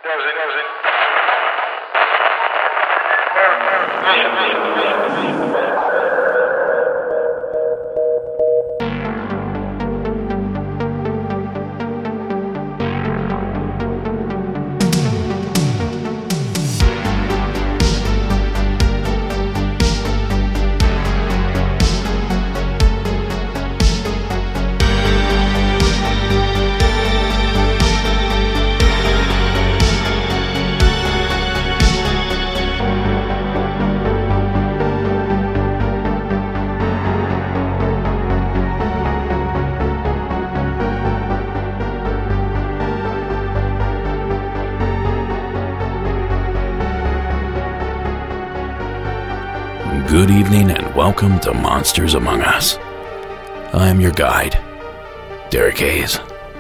Good evening and welcome to Monsters Among Us. I am your guide, Derek Hayes.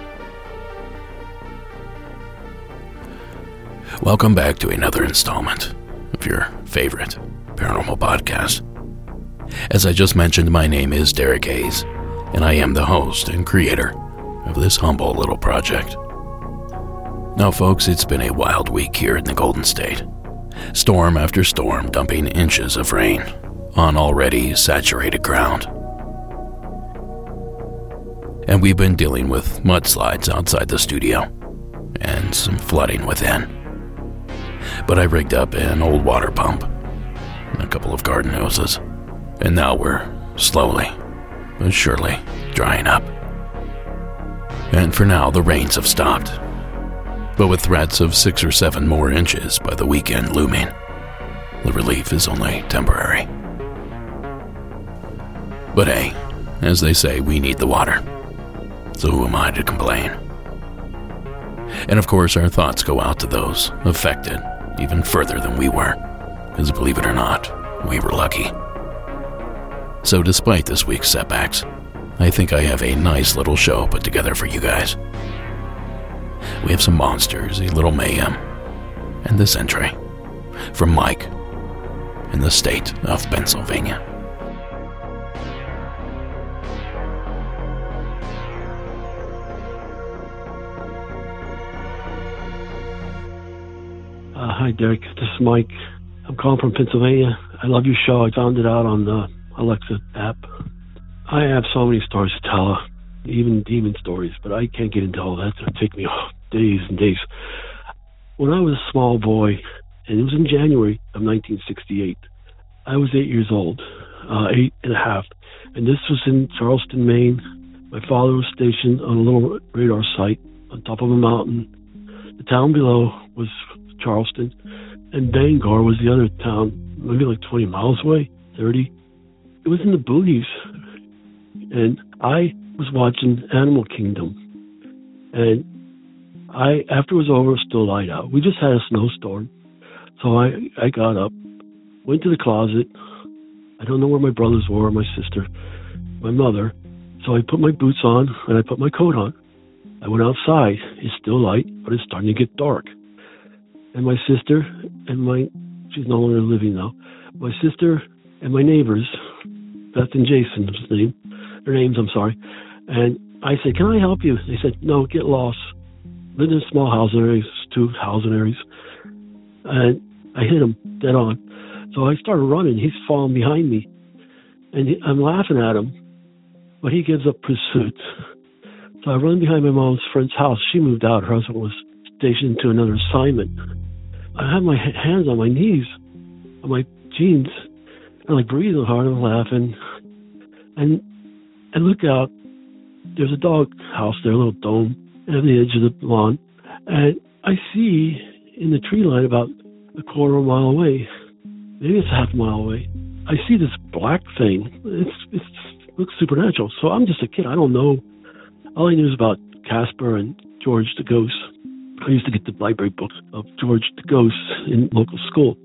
Welcome back to another installment of your favorite paranormal podcast. As I just mentioned, my name is Derek Hayes, and I am the host and creator of this humble little project. Now folks, it's been a wild week here in the Golden State. Storm after storm dumping inches of rain on already saturated ground. And we've been dealing with mudslides outside the studio and some flooding within. But I rigged up an old water pump and a couple of garden hoses, and now we're slowly but surely drying up. And for now, the rains have stopped, but with threats of 6 or 7 more inches by the weekend looming, the relief is only temporary. But hey, as they say, we need the water, so who am I to complain? And of course, our thoughts go out to those affected even further than we were, because believe it or not, we were lucky. So despite this week's setbacks, I think I have a nice little show put together for you guys. We have some monsters, a little mayhem, and this entry from Mike in the state of Pennsylvania. Hi, Derek. This is Mike. I'm calling from Pennsylvania. I love your show. I found it out on the Alexa app. I have so many stories to tell, even demon stories, but I can't get into all that. It'll take me days and days. When I was a small boy, and it was in January of 1968, I was 8 years old, 8 and a half, and this was in Charleston, Maine. My father was stationed on a little radar site on top of a mountain. The town below was Charleston, and Bangor was the other town, maybe like 20 miles away, 30. It was in the boonies, and I was watching Animal Kingdom, and after it was over, it was still light out. We just had a snowstorm, so I got up, went to the closet. I don't know where my brothers were, my sister, my mother, so I put my boots on, and I put my coat on. I went outside. It's still light, but it's starting to get dark. And my sister and she's no longer living now, my sister and my neighbors, Beth and Jason was their names, I'm sorry. And I said, can I help you? They said, no, get lost. Lived in small housing areas, 2 housing areas. And I hit him dead on. So I started running. He's falling behind me. And I'm laughing at him, but he gives up pursuit. So I run behind my mom's friend's house. She moved out. Her husband was stationed to another assignment. I have my hands on my knees, on my jeans, and like breathing hard and laughing. And I look out. There's a dog house there, a little dome, at the edge of the lawn. And I see in the tree line about a quarter of a mile away, maybe it's a half a mile away, I see this black thing. It looks supernatural. So I'm just a kid. I don't know. All I knew is about Casper and George the Ghost. I used to get the library books of George the Ghost in local school.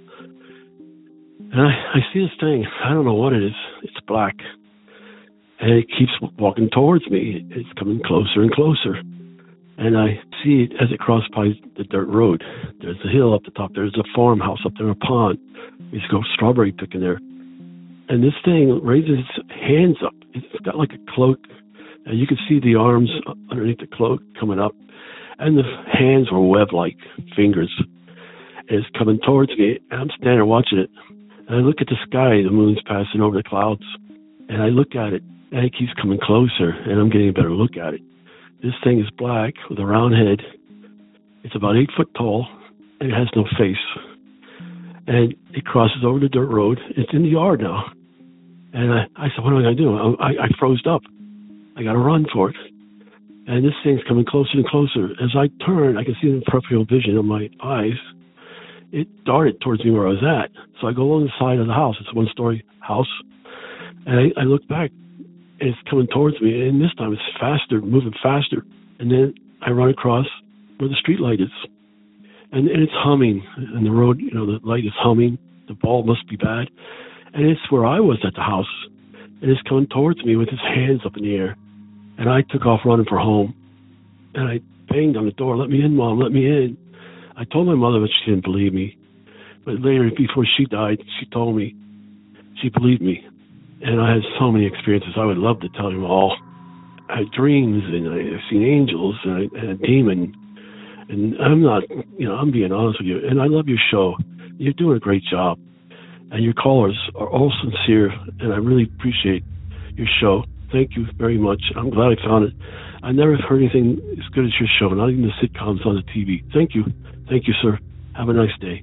And I see this thing. I don't know what it is. It's black. And it keeps walking towards me. It's coming closer and closer. And I see it as it crosses by the dirt road. There's a hill up the top. There's a farmhouse up there, a pond. We used to go strawberry picking there. And this thing raises its hands up. It's got like a cloak. And you can see the arms underneath the cloak coming up. and the hands were web-like fingers. And it's coming towards me, and I'm standing there watching it. And I look at the sky, the moon's passing over the clouds, and I look at it, and it keeps coming closer, and I'm getting a better look at it. This thing is black with a round head. It's about 8 foot tall, and it has no face. And it crosses over the dirt road. It's in the yard now. And I said, what am I going to do? I froze up. I got to run for it. And this thing's coming closer and closer. As I turn, I can see the peripheral vision of my eyes. It darted towards me where I was at. So I go along the side of the house. It's a one-story house. And I look back, and it's coming towards me. And this time it's faster, moving faster. And then I run across where the street light is. And it's humming. And the road, the light is humming. The bulb must be bad. And it's where I was at the house. And it's coming towards me with his hands up in the air. And I took off running for home. And I banged on the door, let me in, Mom, let me in. I told my mother, but she didn't believe me. But later, before she died, she told me. She believed me. And I had so many experiences. I would love to tell you all. I had dreams, and I've seen angels, and a demon. And I'm not, I'm being honest with you. And I love your show. You're doing a great job. And your callers are all sincere, and I really appreciate your show. Thank you very much. I'm glad I found it. I never heard anything as good as your show, not even the sitcoms on the TV. Thank you. Thank you, sir. Have a nice day.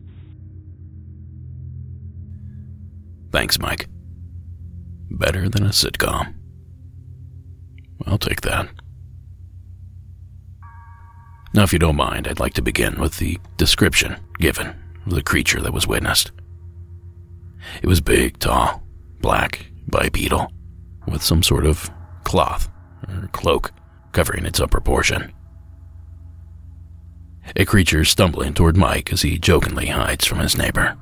Thanks, Mike. Better than a sitcom. I'll take that. Now, if you don't mind, I'd like to begin with the description given of the creature that was witnessed. It was big, tall, black, bipedal, with some sort of cloth or cloak covering its upper portion. A creature stumbling toward Mike as he jokingly hides from his neighbor.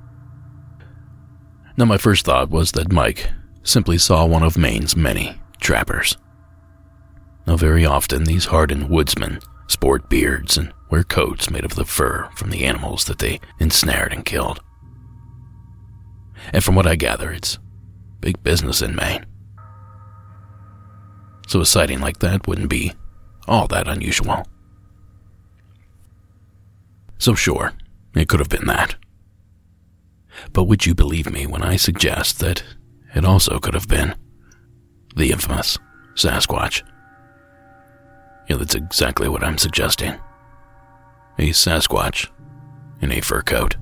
Now, my first thought was that Mike simply saw one of Maine's many trappers. Now, very often these hardened woodsmen sport beards and wear coats made of the fur from the animals that they ensnared and killed. And from what I gather, it's big business in Maine. So a sighting like that wouldn't be all that unusual. So sure, it could have been that. But would you believe me when I suggest that it also could have been the infamous Sasquatch? Yeah, that's exactly what I'm suggesting. A Sasquatch in a fur coat.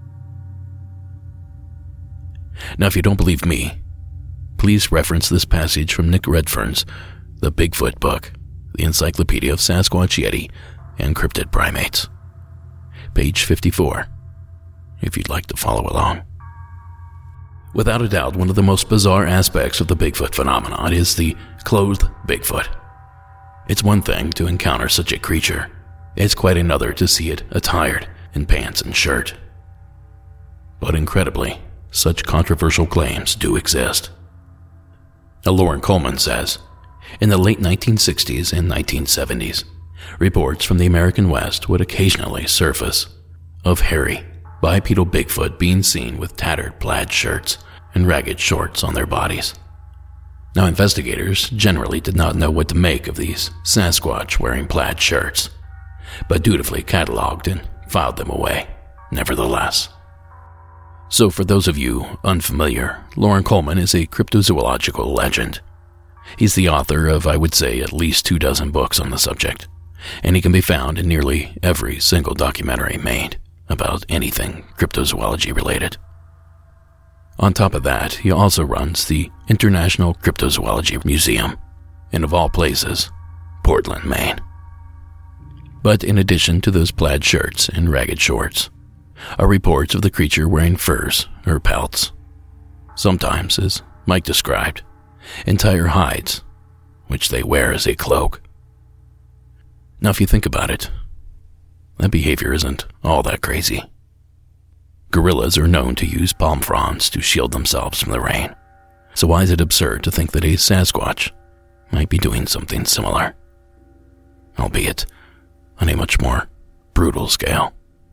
Now, if you don't believe me, please reference this passage from Nick Redfern's The Bigfoot Book, the Encyclopedia of Sasquatch, Yeti, and Cryptid Primates. Page 54, if you'd like to follow along. Without a doubt, one of the most bizarre aspects of the Bigfoot phenomenon is the clothed Bigfoot. It's one thing to encounter such a creature. It's quite another to see it attired in pants and shirt. But incredibly, such controversial claims do exist. Lauren Coleman says, in the late 1960s and 1970s, reports from the American West would occasionally surface of hairy, bipedal Bigfoot being seen with tattered plaid shirts and ragged shorts on their bodies. Now, investigators generally did not know what to make of these Sasquatch wearing plaid shirts, but dutifully cataloged and filed them away, nevertheless. So for those of you unfamiliar, Lauren Coleman is a cryptozoological legend. He's the author of, I would say, at least 24 books on the subject, and he can be found in nearly every single documentary made about anything cryptozoology related. On top of that, he also runs the International Cryptozoology Museum, and of all places, Portland, Maine. But in addition to those plaid shirts and ragged shorts, are reports of the creature wearing furs or pelts. Sometimes, as Mike described, entire hides, which they wear as a cloak. Now, if you think about it, that behavior isn't all that crazy. Gorillas are known to use palm fronds to shield themselves from the rain. So why is it absurd to think that a Sasquatch might be doing something similar? Albeit on a much more brutal scale.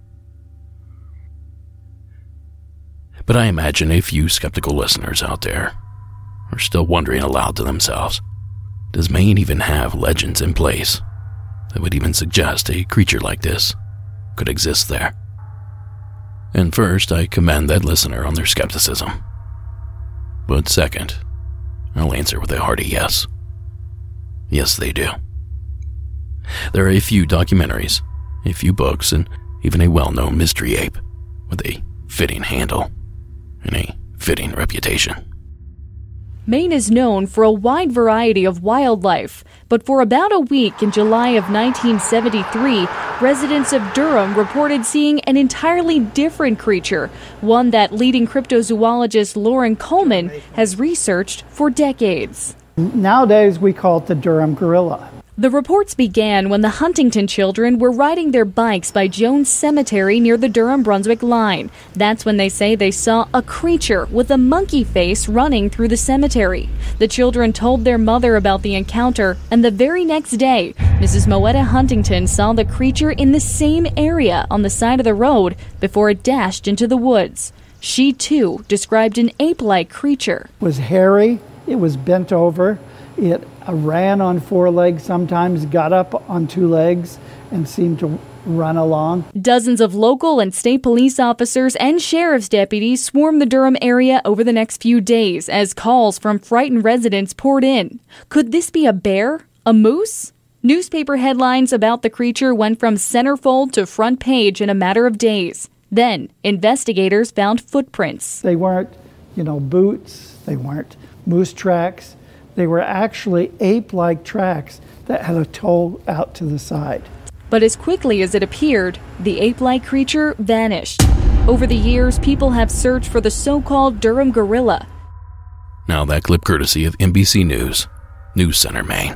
But I imagine a few skeptical listeners out there are still wondering aloud to themselves, does Maine even have legends in place that would even suggest a creature like this could exist there. And first, I commend that listener on their skepticism. But second, I'll answer with a hearty yes. Yes, they do. There are a few documentaries, a few books, and even a well-known mystery ape with a fitting handle and a fitting reputation. Maine is known for a wide variety of wildlife, but for about a week in July of 1973, residents of Durham reported seeing an entirely different creature, one that leading cryptozoologist Loren Coleman has researched for decades. Nowadays, we call it the Durham gorilla. The reports began when the Huntington children were riding their bikes by Jones Cemetery near the Durham-Brunswick line. That's when they say they saw a creature with a monkey face running through the cemetery. The children told their mother about the encounter, and the very next day, Mrs. Moetta Huntington saw the creature in the same area on the side of the road before it dashed into the woods. She, too, described an ape-like creature. It was hairy, it was bent over, it ran on four legs, sometimes got up on two legs and seemed to run along. Dozens of local and state police officers and sheriff's deputies swarmed the Durham area over the next few days as calls from frightened residents poured in. Could this be a bear? A moose? Newspaper headlines about the creature went from centerfold to front page in a matter of days. Then, investigators found footprints. They weren't, boots. They weren't moose tracks. They were actually ape-like tracks that had a toe out to the side. But as quickly as it appeared, the ape-like creature vanished. Over the years, people have searched for the so-called Durham gorilla. Now that clip courtesy of NBC News Center, Maine.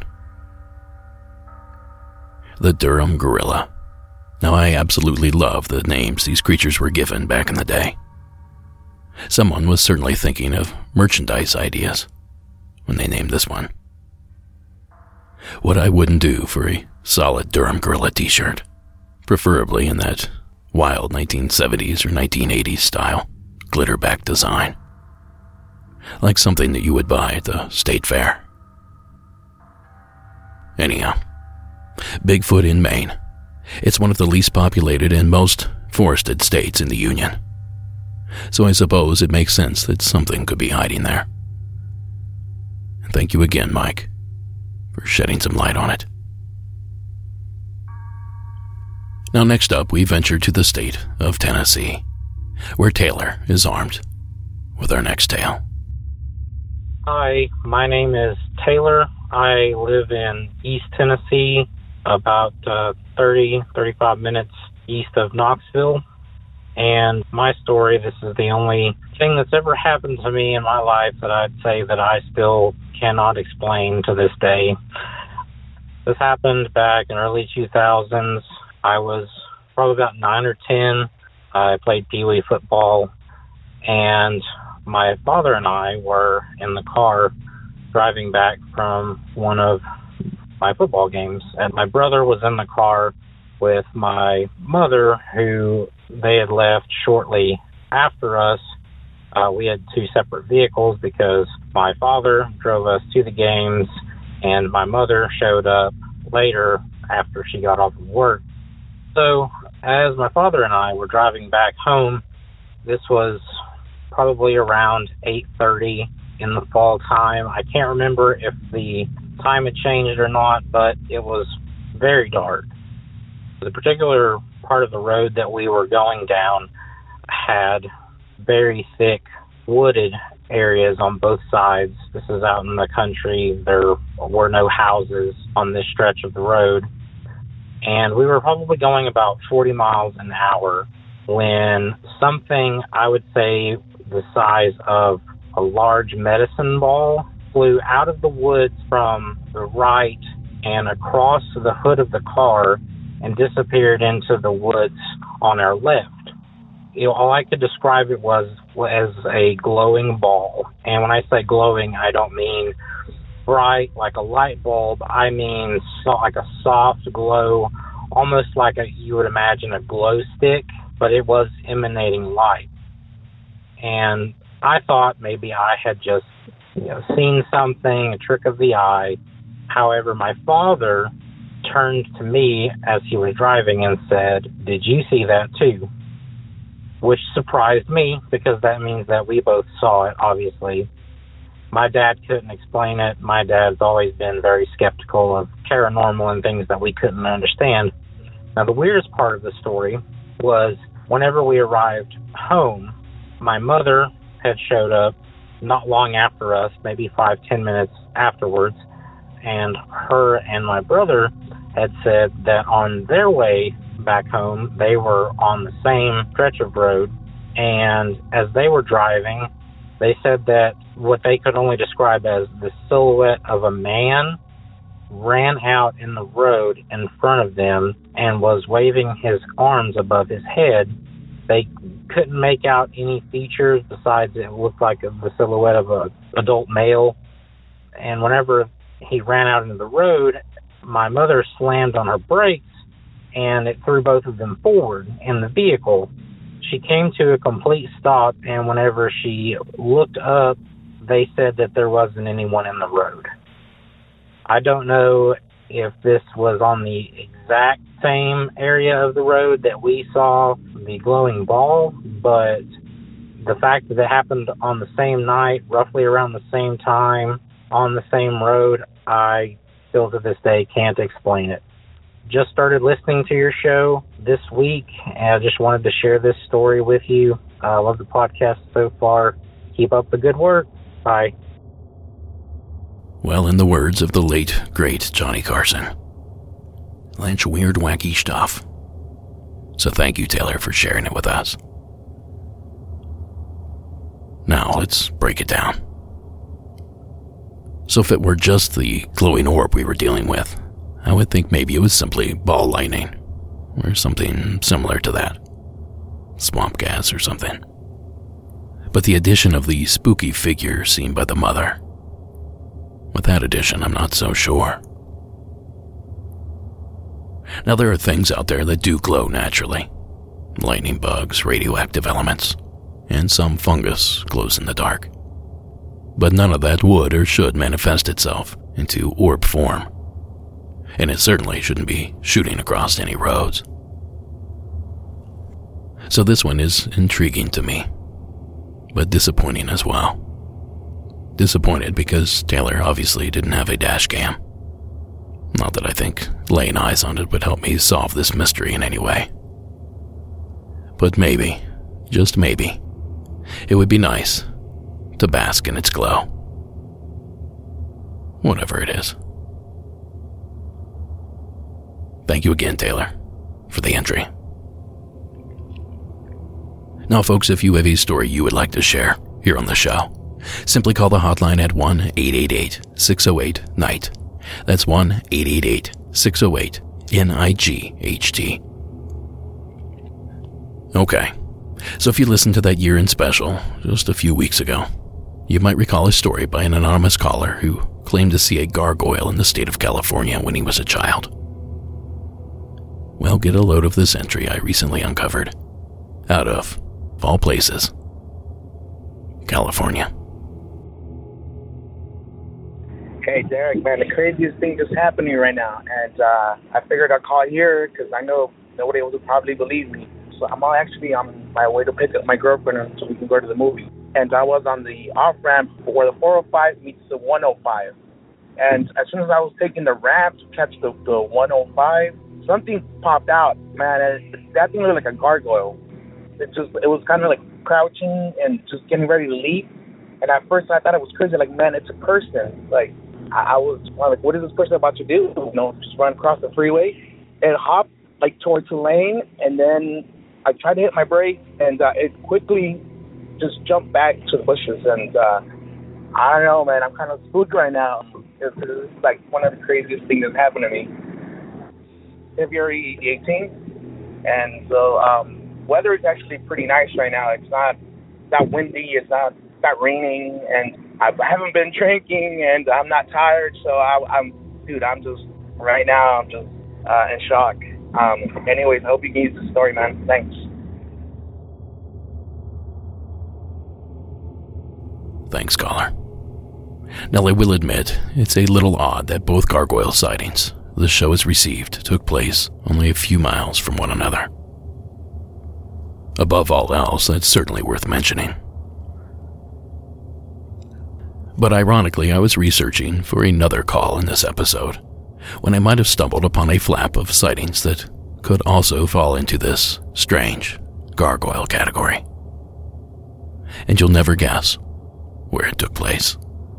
The Durham gorilla. Now I absolutely love the names these creatures were given back in the day. Someone was certainly thinking of merchandise ideas when they named this one. What I wouldn't do for a solid Durham gorilla t-shirt, preferably in that wild 1970s or 1980s style, glitter-back design. Like something that you would buy at the state fair. Anyhow, Bigfoot in Maine. It's one of the least populated and most forested states in the Union. So I suppose it makes sense that something could be hiding there. And thank you again, Mike, for shedding some light on it. Now next up, we venture to the state of Tennessee, where Taylor is armed with our next tale. Hi, my name is Taylor. I live in East Tennessee, about 35 minutes east of Knoxville. And my story, this is the only thing that's ever happened to me in my life that I'd say that I still cannot explain to this day. This happened back in early 2000s. I was probably about 9 or 10. I played Pee-wee football, and my father and I were in the car driving back from one of my football games, and my brother was in the car with my mother, who they had left shortly after us. We had two separate vehicles because my father drove us to the games and my mother showed up later after she got off of work. So as my father and I were driving back home, this was probably around 8:30 in the fall time. I can't remember if the time had changed or not, but it was very dark. The particular part of the road that we were going down had very thick wooded areas on both sides. This is out in the country. There were no houses on this stretch of the road. And we were probably going about 40 miles an hour when something, I would say the size of a large medicine ball, flew out of the woods from the right and across the hood of the car and disappeared into the woods on our left. All I could describe it was as a glowing ball. And when I say glowing, I don't mean bright like a light bulb. I mean like a soft glow, almost like you would imagine a glow stick, but it was emanating light. And I thought maybe I had just seen something, a trick of the eye. However, my father turned to me as he was driving and said, "Did you see that too?" Which surprised me because that means that we both saw it, obviously. My dad couldn't explain it. My dad's always been very skeptical of paranormal and things that we couldn't understand. Now, the weirdest part of the story was whenever we arrived home, my mother had showed up not long after us, maybe 5-10 minutes afterwards, and her and my brother had said that on their way back home, they were on the same stretch of road, and as they were driving, they said that what they could only describe as the silhouette of a man ran out in the road in front of them and was waving his arms above his head. They couldn't make out any features besides it looked like the silhouette of an adult male. And whenever he ran out into the road, my mother slammed on her brakes and it threw both of them forward in the vehicle. She came to a complete stop, and whenever she looked up, they said that there wasn't anyone in the road. I don't know if this was on the exact same area of the road that we saw the glowing ball, but the fact that it happened on the same night, roughly around the same time, on the same road, I still to this day can't explain it. Just started listening to your show this week, and I just wanted to share this story with you. I love the podcast so far. Keep up the good work. Bye. Well, in the words of the late, great Johnny Carson, Lynch, weird, wacky stuff. So thank you, Taylor, for sharing it with us. Now, let's break it down. So if it were just the glowing orb we were dealing with, I would think maybe it was simply ball lightning, or something similar to that. Swamp gas or something. But the addition of the spooky figure seen by the mother, with that addition, I'm not so sure. Now, there are things out there that do glow naturally. Lightning bugs, radioactive elements, and some fungus glows in the dark. But none of that would or should manifest itself into orb form. And it certainly shouldn't be shooting across any roads. So this one is intriguing to me, but disappointing as well. Disappointed because Taylor obviously didn't have a dash cam. Not that I think laying eyes on it would help me solve this mystery in any way. But maybe, just maybe, it would be nice to bask in its glow. Whatever it is. Thank you again, Taylor, for the entry. Now, folks, if you have a story you would like to share here on the show, simply call the hotline at 1-888-608-NIGHT. That's 1-888-608-NIGHT. Okay, so if you listened to that year-end special just a few weeks ago, you might recall a story by an anonymous caller who claimed to see a gargoyle in the state of California when he was a child. Well, get a load of this entry I recently uncovered, out of all places, California. Hey, Derek, man, the craziest thing just happened to me right now, and I figured I'd call here because I know nobody will probably believe me. So I'm actually on my way to pick up my girlfriend so we can go to the movie. And I was on the off-ramp where the 405 meets the 105. And as soon as I was taking the ramp to catch the 105, something popped out, man, and that thing looked like a gargoyle. It was kind of like crouching and just getting ready to leap. And at first I thought it was crazy, like, man, it's a person. Like, I was like, what is this person about to do? You know, just run across the freeway. It hopped, like, towards the lane, and then I tried to hit my brakes, and it quickly just jumped back to the bushes. And I don't know, man, I'm kind of spooked right now. It's like one of the craziest things that's happened to me. February 18th, and so weather is actually pretty nice right now. It's not windy, it's not raining, and I haven't been drinking, and I'm not tired, so I'm just right now I'm just in shock. Anyways, I hope you can use the story, man. Thanks. Thanks, caller. Now, I will admit, it's a little odd that both gargoyle sightings the show is received took place only a few miles from one another. Above all else, that's certainly worth mentioning. But ironically, I was researching for another call in this episode when I might have stumbled upon a flap of sightings that could also fall into this strange gargoyle category. And you'll never guess where it took place.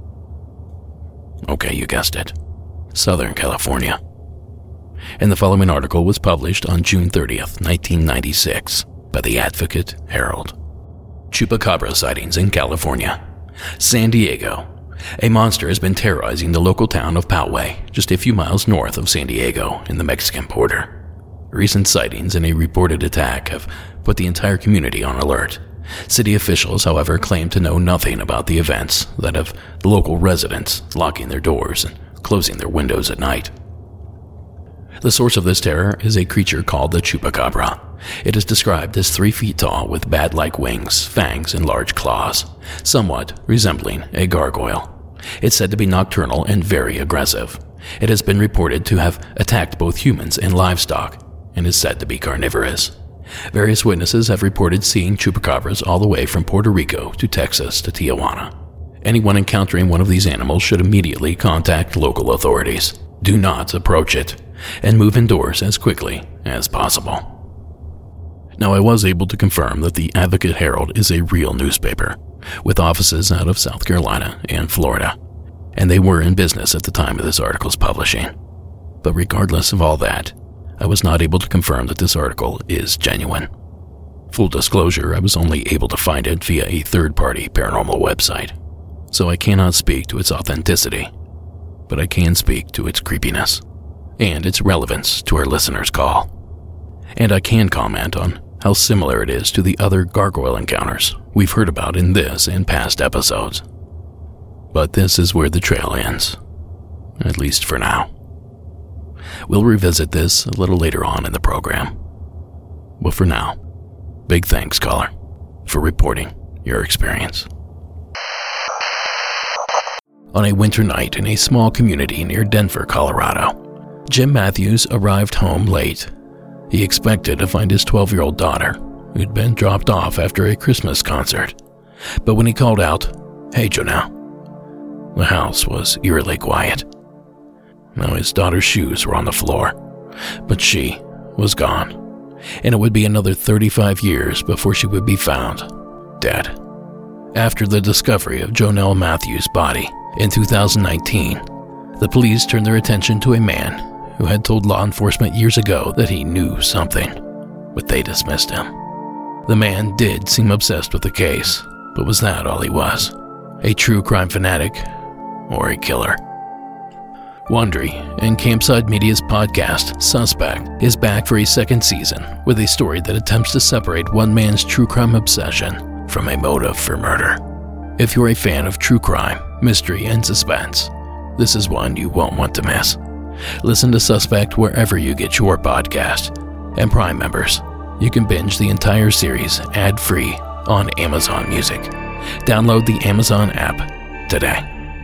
Okay, you guessed it. Southern California. And the following article was published on June 30th, 1996 by the Advocate Herald. Chupacabra sightings in California. San Diego. A monster has been terrorizing the local town of Poway, just a few miles north of San Diego in the Mexican border. Recent sightings and a reported attack have put the entire community on alert. City officials, however, claim to know nothing about the events that have local residents locking their doors and closing their windows at night. The source of this terror is a creature called the Chupacabra. It is described as 3 feet tall with bat-like wings, fangs, and large claws, somewhat resembling a gargoyle. It's said to be nocturnal and very aggressive. It has been reported to have attacked both humans and livestock, and is said to be carnivorous. Various witnesses have reported seeing chupacabras all the way from Puerto Rico to Texas to Tijuana. Anyone encountering one of these animals should immediately contact local authorities. Do not approach it, and move indoors as quickly as possible. Now, I was able to confirm that the Advocate Herald is a real newspaper, with offices out of South Carolina and Florida, and they were in business at the time of this article's publishing. But regardless of all that, I was not able to confirm that this article is genuine. Full disclosure, I was only able to find it via a third-party paranormal website, so I cannot speak to its authenticity, but I can speak to its creepiness and its relevance to our listeners' call. And I can comment on how similar it is to the other gargoyle encounters we've heard about in this and past episodes. But this is where the trail ends, at least for now. We'll revisit this a little later on in the program. But for now, big thanks, caller, for reporting your experience. On a winter night in a small community near Denver, Colorado, Jim Matthews arrived home late. He expected to find his 12-year-old daughter, who'd been dropped off after a Christmas concert. But when he called out, "Hey, Jonelle," the house was eerily quiet. Now his daughter's shoes were on the floor, but she was gone, and it would be another 35 years before she would be found dead. After the discovery of Jonelle Matthews' body in 2019, the police turned their attention to a man who had told law enforcement years ago that he knew something, but they dismissed him. The man did seem obsessed with the case, but was that all he was? A true crime fanatic or a killer? Wondery and Campside Media's podcast, Suspect, is back for a second season with a story that attempts to separate one man's true crime obsession from a motive for murder. If you're a fan of true crime, mystery, and suspense, this is one you won't want to miss. Listen to Suspect wherever you get your podcast. And Prime members, you can binge the entire series ad-free on Amazon Music. Download the Amazon app today.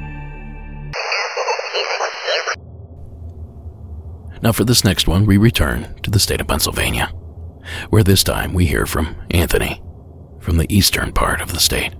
Now for this next one, we return to the state of Pennsylvania, where this time we hear from Anthony, from the eastern part of the state.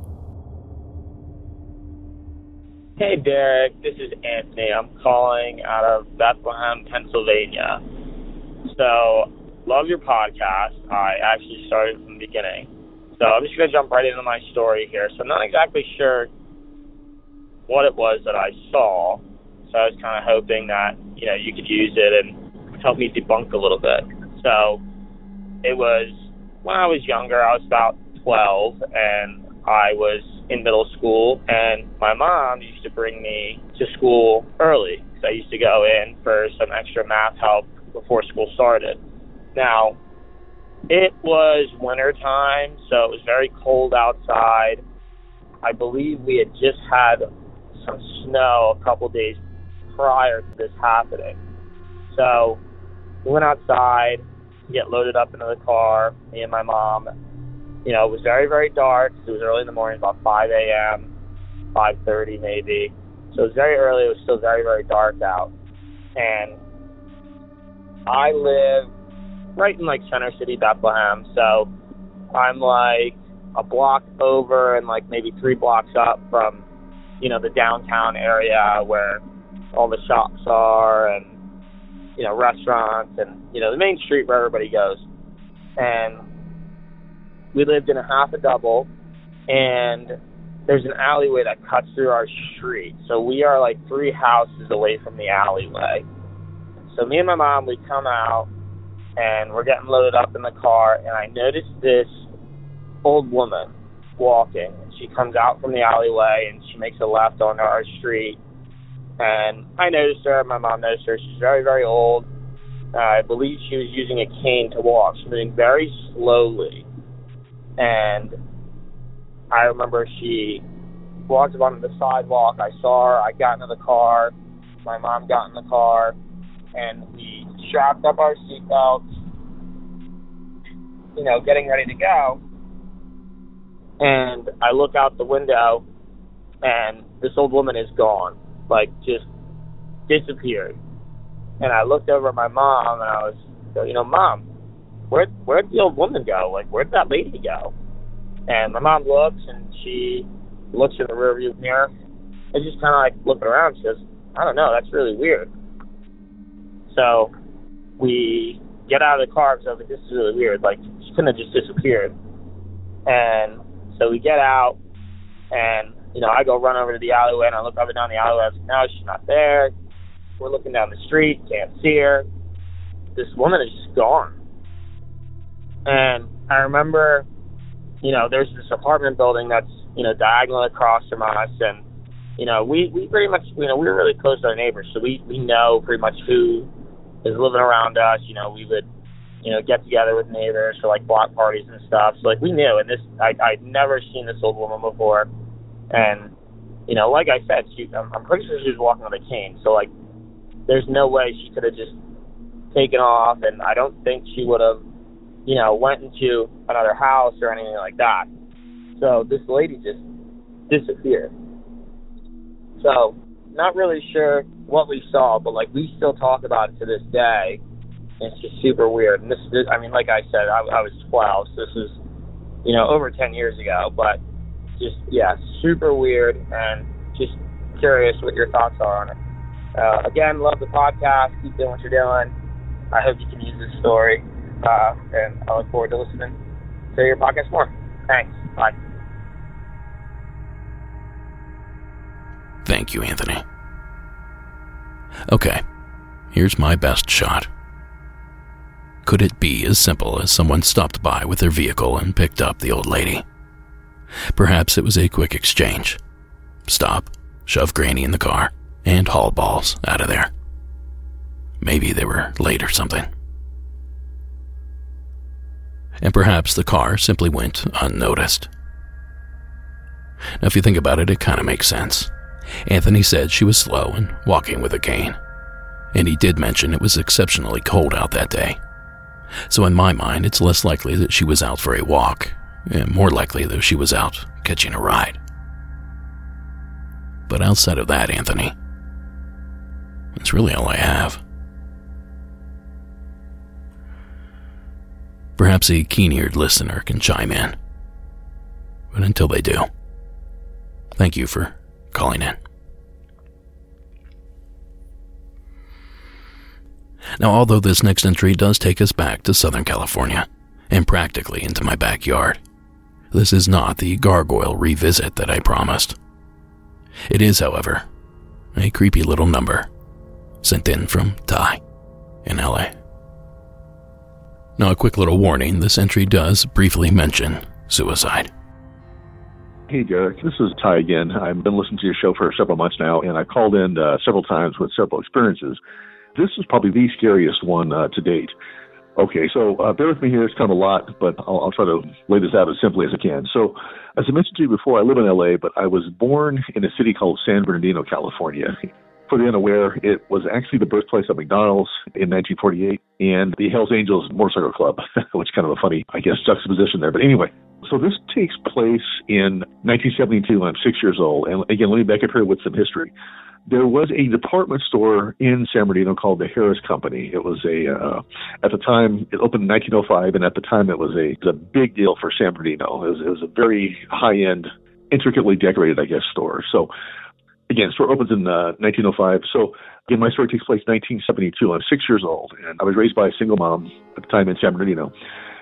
Hey, Derek, this is Anthony. I'm calling out of Bethlehem, Pennsylvania. So, love your podcast. I actually started from the beginning. So, I'm just going to jump right into my story here. So, I'm not exactly sure what it was that I saw. So, I was kind of hoping that, you could use it and help me debunk a little bit. So, it was when I was younger. I was about 12, and I was in middle school, and my mom used to bring me to school early because I used to go in for some extra math help before school started. Now, it was winter time, so it was very cold outside. I believe we had just had some snow a couple days prior to this happening. So we went outside to get loaded up into the car, me and my mom. It was very, very dark. It was early in the morning, about 5 a.m., 5:30 maybe. So it was very early. It was still very, very dark out. And I live right in, like, Center City, Bethlehem, so I'm, like, a block over and, like, maybe 3 blocks up from, you know, the downtown area where all the shops are and, you know, restaurants and, you know, the main street where everybody goes. And we lived in a half a double, and there's an alleyway that cuts through our street. So we are like 3 houses away from the alleyway. So me and my mom, we come out, and we're getting loaded up in the car, and I noticed this old woman walking. She comes out from the alleyway, and she makes a left onto our street. And I noticed her, my mom noticed her. She's very, very old. I believe she was using a cane to walk. She's moving very slowly. And I remember she walked up onto the sidewalk. I saw her. I got into the car. My mom got in the car. And we strapped up our seatbelts, you know, getting ready to go. And I look out the window, and this old woman is gone, like, just disappeared. And I looked over at my mom, and I was, you know, Mom, where'd the old woman go? Like, where'd that lady go? And my mom looks, and she looks in the rearview mirror, and just kind of, like, looking around. She goes, I don't know, that's really weird. So we get out of the car, because I was like, this is really weird. Like, she couldn't have just disappeared. And so we get out, and, you know, I go run over to the alleyway, and I look up and down the alleyway. I was like, no, she's not there. We're looking down the street, can't see her. This woman is just gone. And I remember, you know, there's this apartment building that's, you know, diagonal across from us, and, you know, we pretty much, you know, we were really close to our neighbors, so we know pretty much who is living around us. You know, we would, you know, get together with neighbors for, like, block parties and stuff. So, like, we knew, and I'd never seen this old woman before. And, you know, like I said, I'm pretty sure she was walking with a cane. So, like, there's no way she could have just taken off, and I don't think she would have, you know, went into another house or anything like that. So this lady just disappeared. So not really sure what we saw, but, like, we still talk about it to this day. It's just super weird. And this, I mean, like I said, I was 12, so this was, you know, over 10 years ago. But just, yeah, super weird, and just curious what your thoughts are on it. Again, love the podcast. Keep doing what you're doing. I hope you can use this story, and I look forward to listening to your podcast more. Thanks. Bye. Thank you, Anthony. Okay, here's my best shot. Could it be as simple as someone stopped by with their vehicle and picked up the old lady? Perhaps it was a quick exchange. Stop, shove Granny in the car, and haul balls out of there. Maybe they were late or something. And perhaps the car simply went unnoticed. Now, if you think about it, it kind of makes sense. Anthony said she was slow and walking with a cane. And he did mention it was exceptionally cold out that day. So in my mind, it's less likely that she was out for a walk, and more likely that she was out catching a ride. But outside of that, Anthony, that's really all I have. Perhaps a keen-eared listener can chime in. But until they do, thank you for calling in. Now, although this next entry does take us back to Southern California, and practically into my backyard, this is not the gargoyle revisit that I promised. It is, however, a creepy little number sent in from Ty in LA. Now, a quick little warning, this entry does briefly mention suicide. Hey, Derek, this is Ty again. I've been listening to your show for several months now, and I called in several times with several experiences. This is probably the scariest one to date. Okay, so bear with me here. It's kind of a lot, but I'll try to lay this out as simply as I can. So, as I mentioned to you before, I live in L.A., but I was born in a city called San Bernardino, California. For the unaware, it was actually the birthplace of McDonald's in 1948 and the Hells Angels Motorcycle Club, which is kind of a funny, I guess, juxtaposition there. But anyway, so this takes place in 1972. I'm 6 years old. And again, let me back up here with some history. There was a department store in San Bernardino called the Harris Company. It was at the time, it opened in 1905, and at the time it was a big deal for San Bernardino. It was a very high-end, intricately decorated, I guess, store. So, again, store opens in 1905. So, again, my story takes place in 1972. I'm 6 years old, and I was raised by a single mom at the time in San Bernardino.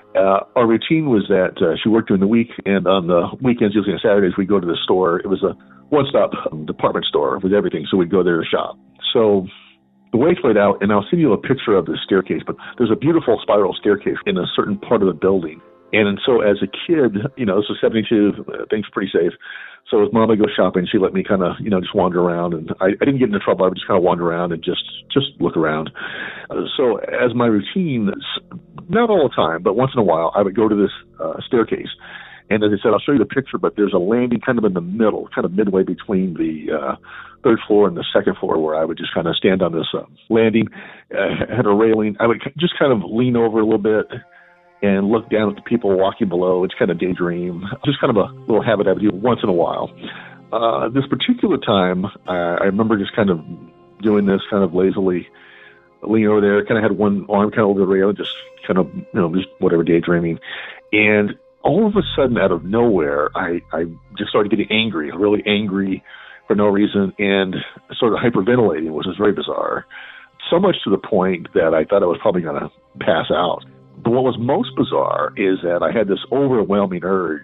Our routine was that she worked during the week, and on the weekends, usually on Saturdays, we'd go to the store. It was a one-stop department store with everything, so we'd go there to shop. So the way it's laid out, and I'll send you a picture of the staircase, but there's a beautiful spiral staircase in a certain part of the building. And so as a kid, this was 72, things were pretty safe. So as Mom would go shopping, she let me kind of, just wander around. And I didn't get into trouble. I would just kind of wander around and just look around. So as my routine, not all the time, but once in a while, I would go to this staircase. And as I said, I'll show you the picture, but there's a landing kind of in the middle, kind of midway between the third floor and the second floor, where I would just kind of stand on this landing, had a railing. I would just kind of lean over a little bit and look down at the people walking below. It's kind of daydream, just kind of a little habit I would do once in a while. This particular time, I remember just kind of doing this kind of lazily, leaning over there, kind of had one arm kind of over the rail, just kind of, just whatever, daydreaming. And all of a sudden, out of nowhere, I just started getting angry, really angry for no reason, and sort of hyperventilating, which was very bizarre. So much to the point that I thought I was probably going to pass out. But what was most bizarre is that I had this overwhelming urge,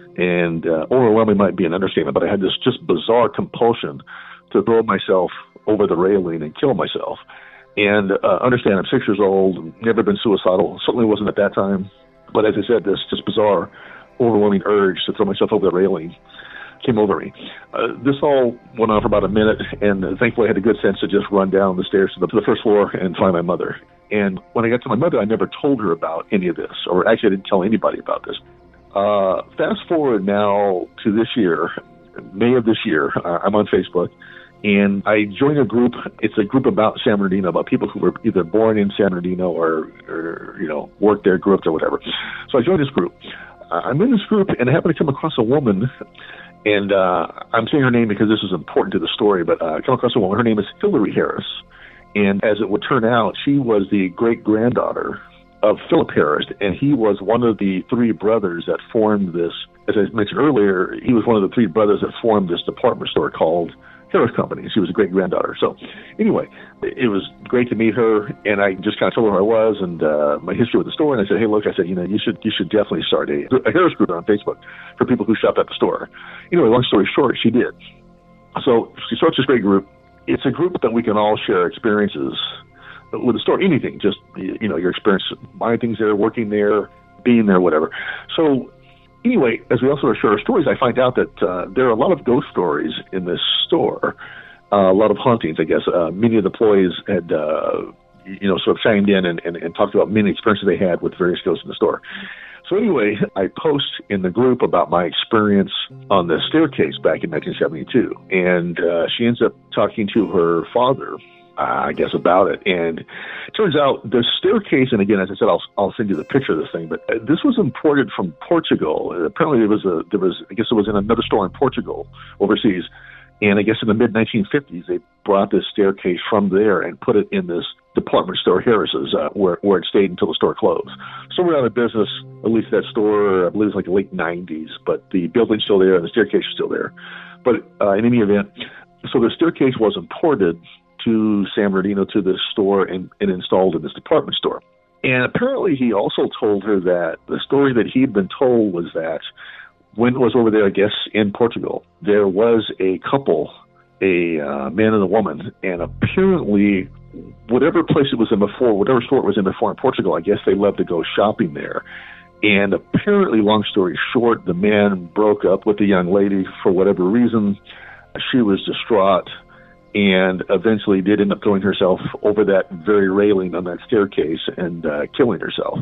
and overwhelming might be an understatement, but I had this just bizarre compulsion to throw myself over the railing and kill myself. And understand, I'm 6 years old, never been suicidal, certainly wasn't at that time. But as I said, this just bizarre, overwhelming urge to throw myself over the railing came over me. This all went on for about a minute, and thankfully I had a good sense to just run down the stairs to the first floor and find my mother. And when I got to my mother, I never told her about any of this, or actually I didn't tell anybody about this. Fast forward now to this year, May of this year, I'm on Facebook, and I joined a group. It's a group about San Bernardino, about people who were either born in San Bernardino or worked there, grew up there, whatever. So I joined this group. I'm in this group, and I happen to come across a woman, and I'm saying her name because this is important to the story, but I come across a woman. Her name is Hillary Harris, and as it would turn out, she was the great-granddaughter of Philip Harris, and he was one of the three brothers that formed this. As I mentioned earlier, he was one of the three brothers that formed this department store called Harris Company. She was a great-granddaughter. So anyway, it was great to meet her, and I just kind of told her who I was and my history with the store, and I said, hey, look, you should definitely start a Harris group on Facebook for people who shopped at the store. Anyway, long story short, she did. So she starts this great group. It's a group that we can all share experiences with the store, anything, just, your experience buying things there, working there, being there, whatever. So anyway, as we also share our stories, I find out that there are a lot of ghost stories in this store, a lot of hauntings, I guess. Many of the employees had, sort of chimed in and talked about many experiences they had with various ghosts in the store. So anyway, I post in the group about my experience on the staircase back in 1972, and she ends up talking to her father, I guess, about it. And it turns out the staircase, and again, as I said, I'll send you the picture of this thing, but this was imported from Portugal. Apparently there was I guess it was in another store in Portugal overseas. And I guess in the mid-1950s, they brought this staircase from there and put it in this department store, Harris's, where it stayed until the store closed. So we're out of business, at least that store, I believe it was like the late 90s, but the building's still there and the staircase is still there. But in any event, so the staircase was imported to San Bernardino, to this store, and installed in this department store. And apparently he also told her that the story that he'd been told was that when it was over there, I guess, in Portugal, there was a couple, a man and a woman, and apparently whatever place it was in before, whatever store it was in before in Portugal, I guess they loved to go shopping there. And apparently, long story short, the man broke up with the young lady for whatever reason. She was distraught and eventually did end up throwing herself over that very railing on that staircase and killing herself.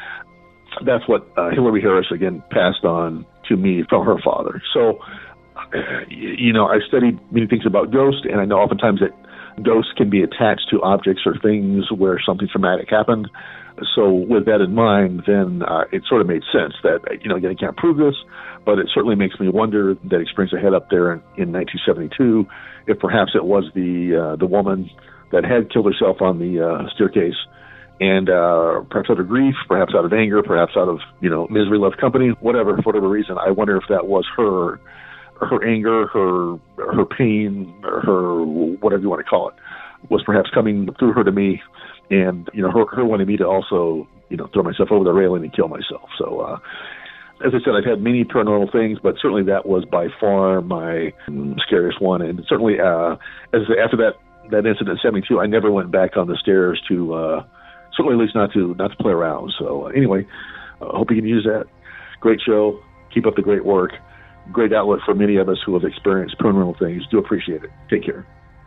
That's what Hillary Harris, again, passed on to me from her father. So, I studied many things about ghosts, and I know oftentimes that ghosts can be attached to objects or things where something traumatic happened. So with that in mind, then it sort of made sense that, again, I can't prove this, but it certainly makes me wonder that experience I had up there in 1972, if perhaps it was the woman that had killed herself on the staircase, and perhaps out of grief, perhaps out of anger, perhaps out of, misery loved company, whatever, for whatever reason. I wonder if that was her anger, her pain, her whatever you want to call it, was perhaps coming through her to me, and her wanting me to also throw myself over the railing and kill myself. So as I said, I've had many paranormal things, but certainly that was by far my scariest one. And certainly after that incident in 72, I never went back on the stairs to certainly at least not to play around. So anyway, hope you can use that. Great show. Keep up the great work. Great outlet for many of us who have experienced paranormal things. Do appreciate it. Take care.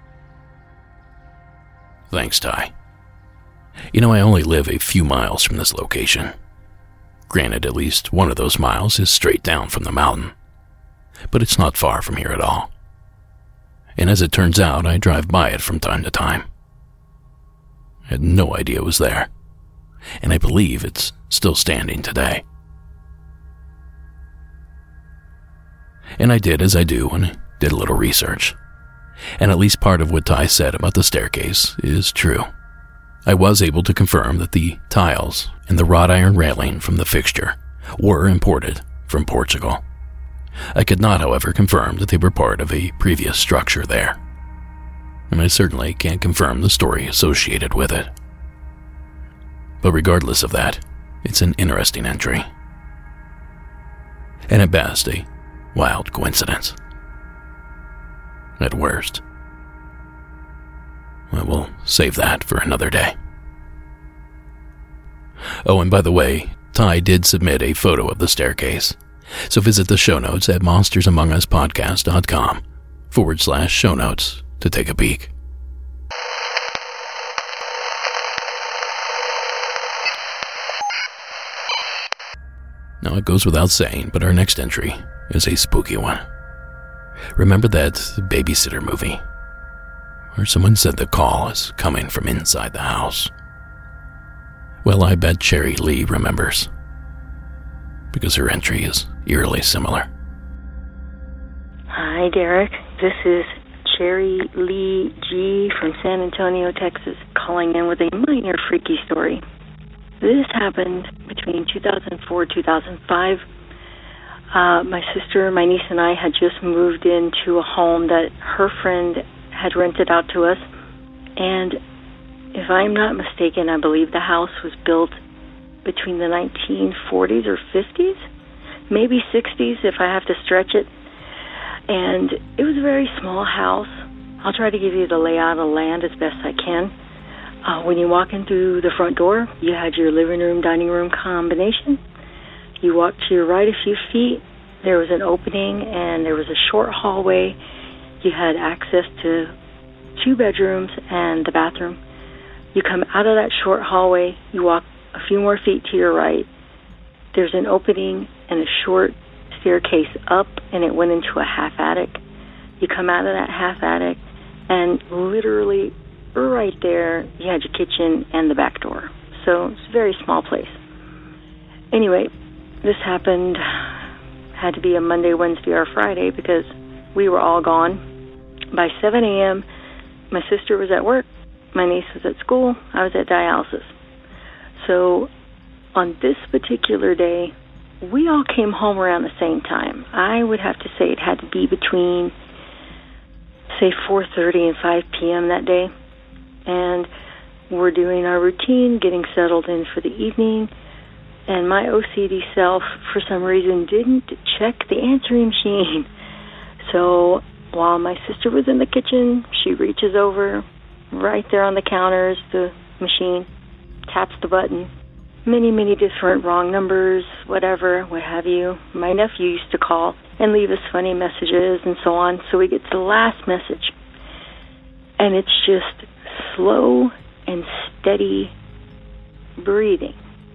Thanks, Ty. I only live a few miles from this location. Granted, at least one of those miles is straight down from the mountain, but it's not far from here at all. And as it turns out, I drive by it from time to time. I had no idea it was there, and I believe it's still standing today. And I did as I do and did a little research. And at least part of what Ty said about the staircase is true. I was able to confirm that the tiles and the wrought iron railing from the fixture were imported from Portugal. I could not, however, confirm that they were part of a previous structure there. And I certainly can't confirm the story associated with it. But regardless of that, it's an interesting entry. And at best, a wild coincidence. At worst, I will save that for another day. Oh, and by the way, Ty did submit a photo of the staircase, so visit the show notes at monstersamonguspodcast.com/show notes to take a peek. Now, it goes without saying, but our next entry is a spooky one. Remember that Babysitter movie, where someone said the call is coming from inside the house? Well, I bet Cherry Lee remembers, because her entry is eerily similar. Hi, Derek. This is Cherry Lee G. from San Antonio, Texas, calling in with a minor freaky story. This happened between 2004 and 2005. My sister, my niece, and I had just moved into a home that her friend had rented out to us. And if I'm not mistaken, I believe the house was built between the 1940s or 50s, maybe 60s if I have to stretch it. And it was a very small house. I'll try to give you the layout of the land as best I can. When you walk in through the front door, you had your living room, dining room combination. You walked to your right a few feet, there was an opening, and there was a short hallway. You had access to 2 bedrooms and the bathroom. You come out of that short hallway, you walk a few more feet to your right. There's an opening and a short staircase up, and it went into a half attic. You come out of that half attic, and literally right there, you had your kitchen and the back door. So it's a very small place. Anyway, this happened, had to be a Monday, Wednesday, or Friday because we were all gone. By 7 a.m., my sister was at work, my niece was at school, I was at dialysis. So on this particular day, we all came home around the same time. I would have to say it had to be between, say, 4:30 and 5 p.m. that day. And we're doing our routine, getting settled in for the evening. And my OCD self, for some reason, didn't check the answering machine. So while my sister was in the kitchen, she reaches over right there on the counters, the machine, taps the button. Many different wrong numbers, whatever, what have you. My nephew used to call and leave us funny messages and so on. So we get to the last message. And it's just slow and steady breathing.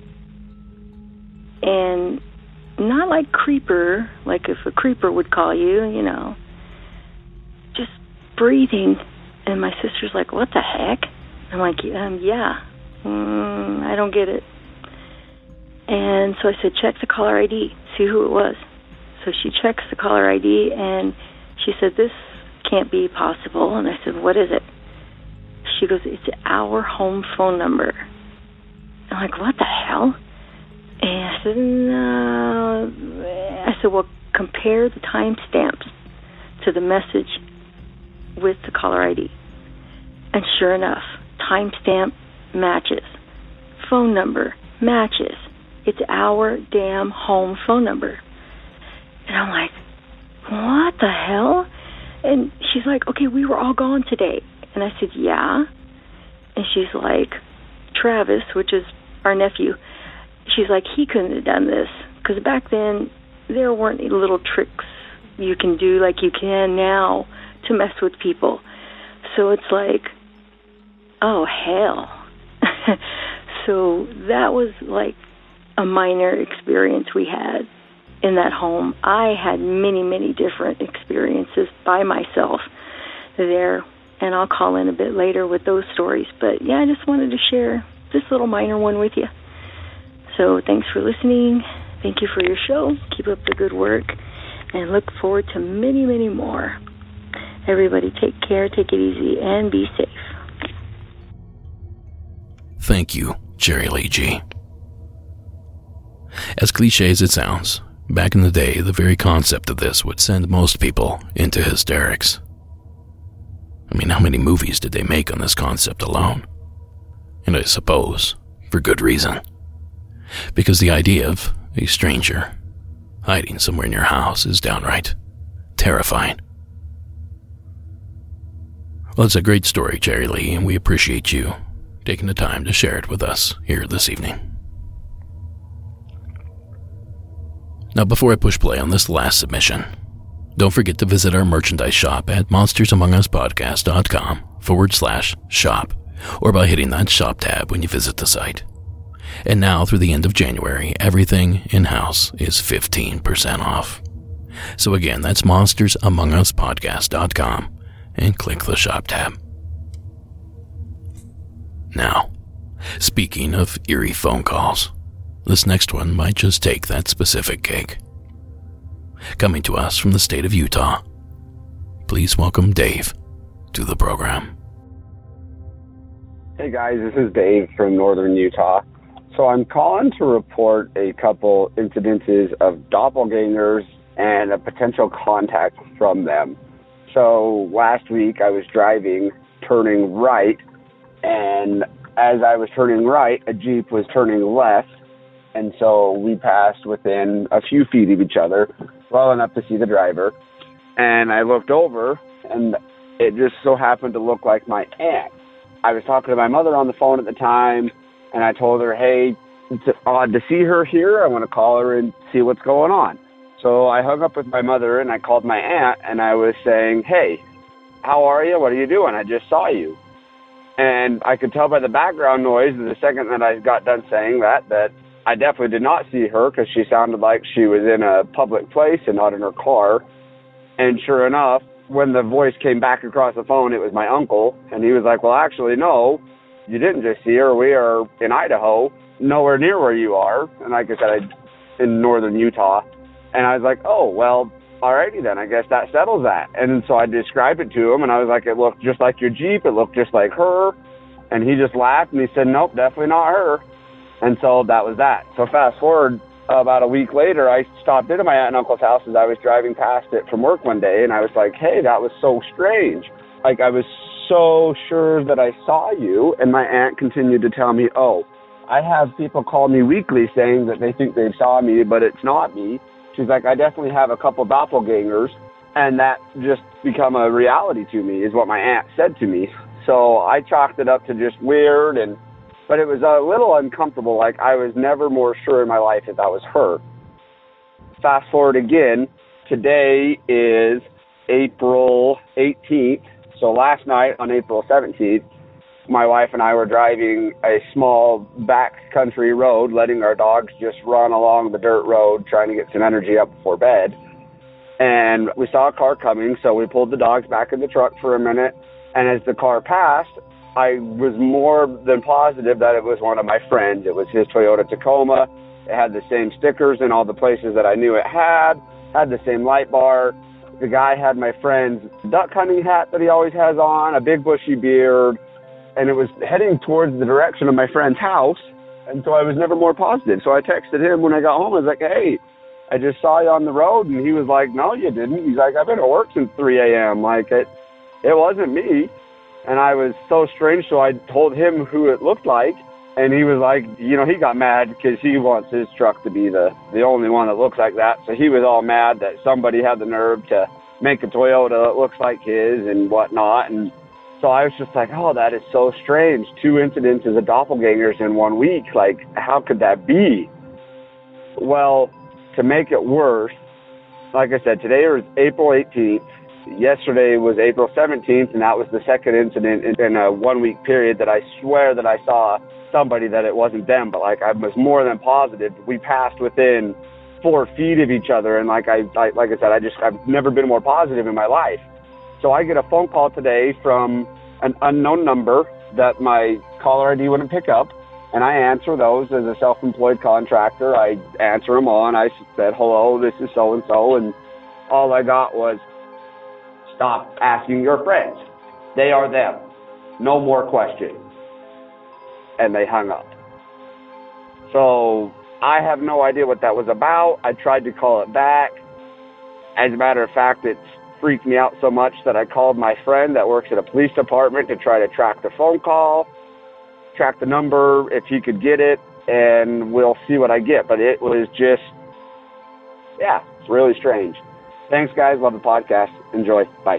And not like creeper, like if a creeper would call you, just breathing And my sister's like, what the heck? I'm like, yeah. I don't get it. And so I said, check the caller ID, see who it was. So she checks the caller ID, and she said, this can't be possible. And I said, what is it? She goes, it's our home phone number. I'm like, what the hell? And I said, no. I said, well, compare the timestamps to the message with the caller ID. And sure enough, timestamp matches. Phone number matches. It's our damn home phone number. And I'm like, what the hell? And she's like, okay, we were all gone today. And I said, yeah. And she's like, Travis, which is our nephew, she's like, he couldn't have done this. Because back then, there weren't any little tricks you can do like you can now to mess with people. So it's like, oh, hell. So that was like a minor experience we had in that home. I had many, many different experiences by myself there, and I'll call in a bit later with those stories. But yeah, I just wanted to share this little minor one with you. So thanks for listening. Thank you for your show. Keep up the good work, and look forward to many, many more. Everybody take care, take it easy, and be safe. Thank you, Jerry Lee G. As cliche as it sounds, back in the day, the very concept of this would send most people into hysterics. I mean, how many movies did they make on this concept alone? And I suppose, for good reason. Because the idea of a stranger hiding somewhere in your house is downright terrifying. Well, it's a great story, Jerry Lee, and we appreciate you taking the time to share it with us here this evening. Now, before I push play on this last submission, don't forget to visit our merchandise shop at monstersamonguspodcast.com/shop, or by hitting that shop tab when you visit the site. And now, through the end of January, everything in-house is 15% off. So again, that's monstersamonguspodcast.com, and click the shop tab. Now, speaking of eerie phone calls, this next one might just take that specific cake. Coming to us from the state of Utah, please welcome Dave to the program. Hey guys, this is Dave from northern Utah. So I'm calling to report a couple incidences of doppelgangers and a potential contact from them. So last week I was driving, turning right, and as I was turning right, a Jeep was turning left, and so we passed within a few feet of each other, well enough to see the driver, and I looked over, and it just so happened to look like my aunt. I was talking to my mother on the phone at the time, and I told her, hey, it's odd to see her here. I want to call her and see what's going on. So I hung up with my mother, and I called my aunt, and I was saying, hey, how are you? What are you doing? I just saw you. And I could tell by the background noise the second that I got done saying that I definitely did not see her, because she sounded like she was in a public place and not in her car. And sure enough, when the voice came back across the phone, it was my uncle. And he was like, well, actually, no, you didn't just see her. We are in Idaho, nowhere near where you are. And like I said, in northern Utah. And I was like, oh, well, alrighty then. I guess that settles that. And so I described it to him, and I was like, it looked just like your Jeep. It looked just like her. And he just laughed, and he said, nope, definitely not her. And so that was that. So fast forward about a week later, I stopped into my aunt and uncle's house as I was driving past it from work one day, and I was like, hey, that was so strange. Like, I was so sure that I saw you, and my aunt continued to tell me, oh, I have people call me weekly saying that they think they saw me, but it's not me. She's like, I definitely have a couple doppelgangers, and that just become a reality to me, is what my aunt said to me. So I chalked it up to just weird, but it was a little uncomfortable. Like, I was never more sure in my life that was her. Fast forward again, today is April 18th. So last night on April 17th, my wife and I were driving a small backcountry road, letting our dogs just run along the dirt road, trying to get some energy up before bed. And we saw a car coming, so we pulled the dogs back in the truck for a minute, And as the car passed, I was more than positive that it was one of my friends. It was his Toyota Tacoma. It had the same stickers in all the places that I knew it had the same light bar. The guy had my friend's duck hunting hat that he always has on, a big bushy beard, and it was heading towards the direction of my friend's house. And so I was never more positive. So I texted him when I got home. I was like, hey, I just saw you on the road. And he was like, no, you didn't. He's like, I've been at work since 3 a.m. Like, it wasn't me. And I was so strange. So I told him who it looked like. And he was like, he got mad because he wants his truck to be the only one that looks like that. So he was all mad that somebody had the nerve to make a Toyota that looks like his and whatnot. And so I was just like, oh, that is so strange. 2 incidences of doppelgangers in 1 week. Like, how could that be? Well, to make it worse, like I said, today was April 18th. Yesterday was April 17th, and that was the second incident in a 1 week period that I swear that I saw somebody that it wasn't them, but like I was more than positive. We passed within 4 feet of each other, and like I said, I've never been more positive in my life. So I get a phone call today from an unknown number that my caller ID wouldn't pick up, and I answer those as a self-employed contractor. I answer them all, and I said, hello, this is so-and-so, and all I got was, stop asking your friends. They are them. No more questions. And they hung up. So I have no idea what that was about. I tried to call it back. As a matter of fact, it's freaked me out so much that I called my friend that works at a police department to try to track the phone call, track the number if he could get it, and we'll see what I get. But it was just, it's really strange. Thanks, guys. Love the podcast. Enjoy. Bye.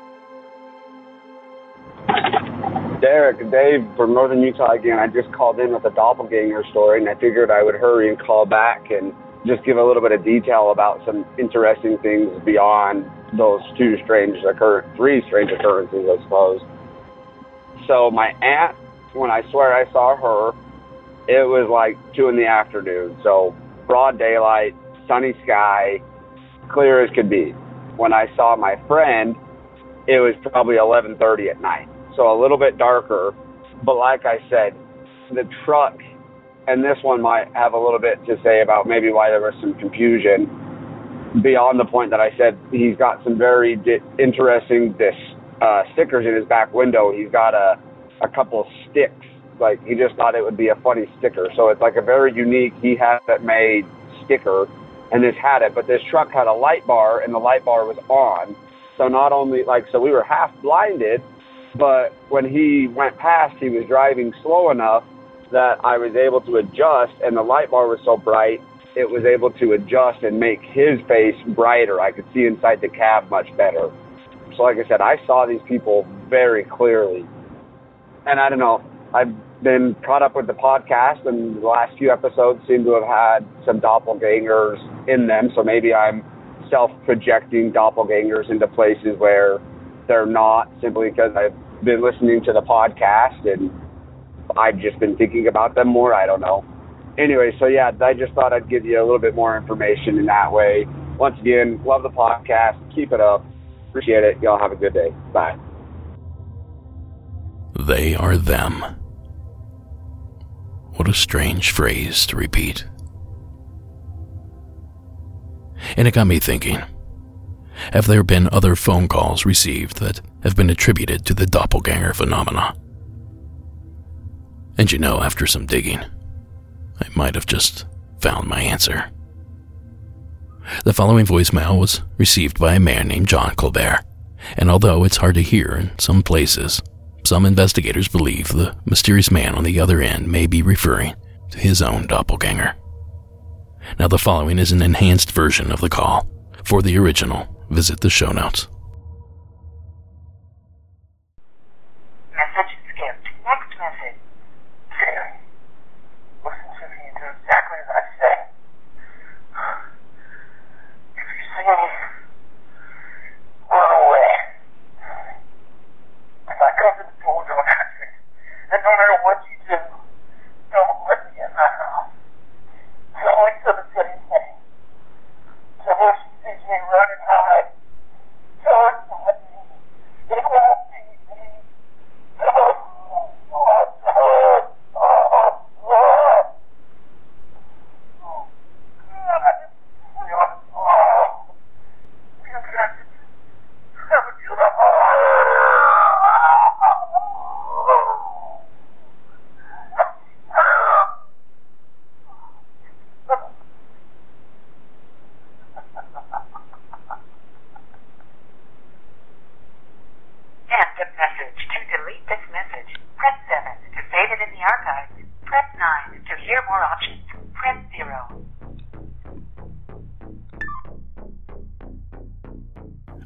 Derek, Dave from Northern Utah again. I just called in with a doppelganger story, and I figured I would hurry and call back and just give a little bit of detail about some interesting things beyond those 3 strange occurrences, I suppose. So my aunt, when I swear I saw her, it was like 2 in the afternoon. So broad daylight, sunny sky, clear as could be. When I saw my friend, it was probably 11:30 at night. So a little bit darker, but like I said, the truck, and this one might have a little bit to say about maybe why there was some confusion, beyond the point that I said he's got some very interesting stickers in his back window. He's got a couple of sticks, like he just thought it would be a funny sticker. So it's like a very unique, he had it made sticker, and this had it, but this truck had a light bar, and the light bar was on. So not only, so we were half blinded, but when he went past, he was driving slow enough that I was able to adjust, and the light bar was so bright, it was able to adjust and make his face brighter. I could see inside the cab much better. So like I said, I saw these people very clearly. And I don't know, I've been caught up with the podcast, and the last few episodes seem to have had some doppelgangers in them, so maybe I'm self-projecting doppelgangers into places where they're not, simply because I've been listening to the podcast and I've just been thinking about them more. I don't know. Anyway, so yeah, I just thought I'd give you a little bit more information in that way. Once again, love the podcast. Keep it up. Appreciate it. Y'all have a good day. Bye. They are them. What a strange phrase to repeat. And it got me thinking, have there been other phone calls received that have been attributed to the doppelganger phenomena? And after some digging, I might have just found my answer. The following voicemail was received by a man named John Colbert, and although it's hard to hear in some places, some investigators believe the mysterious man on the other end may be referring to his own doppelganger. Now the following is an enhanced version of the call. For the original, visit the show notes. Message skipped. Next message. Jerry, listen to me and do exactly as I say. If you see me, run away. If I come to the door, don't answer it. And no matter what you do, don't let me in my house. Someone to the city. So when she sees me running high, tell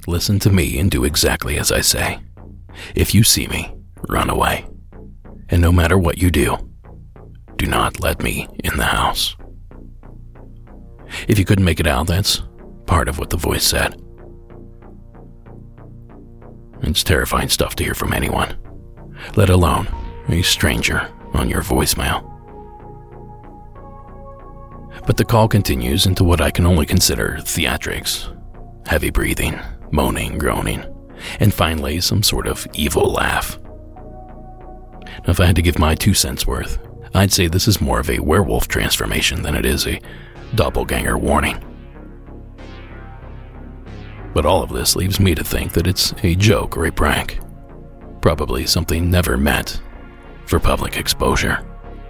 listen to me and do exactly as I say. If you see me, run away. And no matter what you do not let me in the house. If you couldn't make it out, that's part of what the voice said. It's terrifying stuff to hear from anyone, let alone a stranger on your voicemail. But the call continues into what I can only consider theatrics. Heavy breathing, moaning, groaning, and finally some sort of evil laugh. Now, if I had to give my 2 cents worth, I'd say this is more of a werewolf transformation than it is a doppelganger warning. But all of this leaves me to think that it's a joke or a prank. Probably something never meant for public exposure.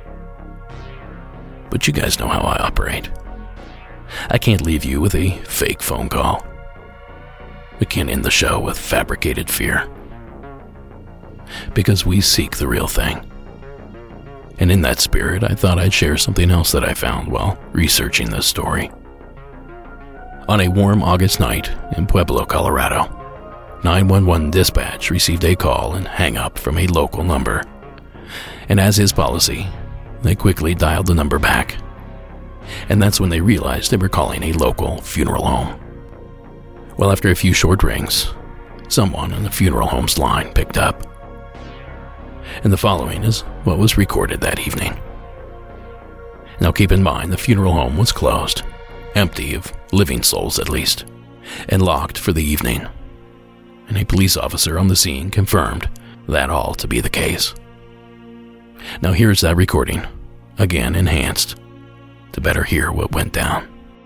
But you guys know how I operate. I can't leave you with a fake phone call. We can't end the show with fabricated fear. Because we seek the real thing. And in that spirit, I thought I'd share something else that I found while researching this story. On a warm August night in Pueblo, Colorado, 911 dispatch received a call and hang-up from a local number. And as is policy, they quickly dialed the number back. And that's when they realized they were calling a local funeral home. Well, after a few short rings, someone on the funeral home's line picked up. And the following is what was recorded that evening. Now keep in mind, the funeral home was closed, empty of living souls at least, and locked for the evening. And a police officer on the scene confirmed that all to be the case. Now here's that recording, again enhanced, to better hear what went down.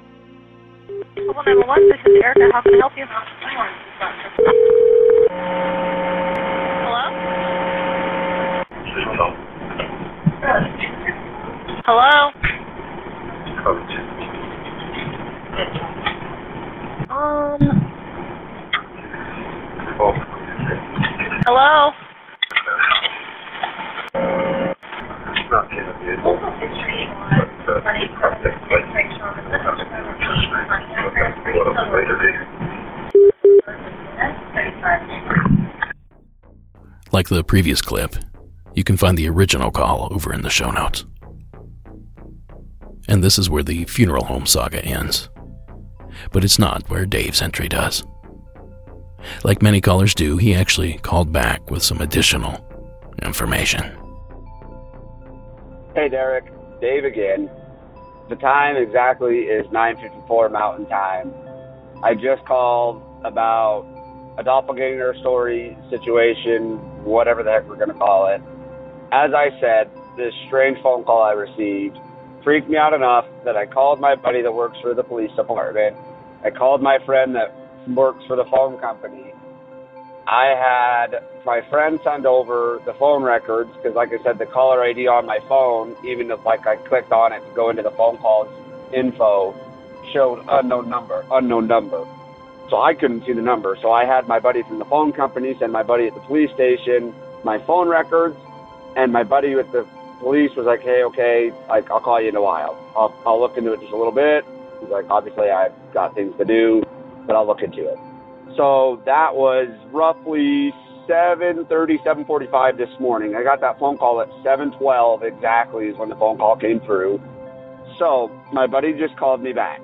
911, this is Erica. How can I help you? Hello? Hello? Like the previous clip, you can find the original call over in the show notes. And this is where the funeral home saga ends. But it's not where Dave's entry does. Like many callers do, he actually called back with some additional information. Hey Derek, Dave again. The time exactly is 9:54 Mountain Time. I just called about a doppelganger story, situation, whatever the heck we're going to call it. As I said, this strange phone call I received freaked me out enough that I called my buddy that works for the police department. I called my friend that works for the phone company. I had my friend send over the phone records because, like I said, the caller ID on my phone, even if I clicked on it to go into the phone calls info, showed unknown number. So I couldn't see the number. So I had my buddy from the phone company send my buddy at the police station my phone records, and my buddy with the police was like, hey, okay, I'll call you in a while. I'll look into it just a little bit. He's like, obviously I've got things to do, but I'll look into it. So that was roughly 7:30, 7:45 this morning. I got that phone call at 7:12 exactly is when the phone call came through. So my buddy just called me back.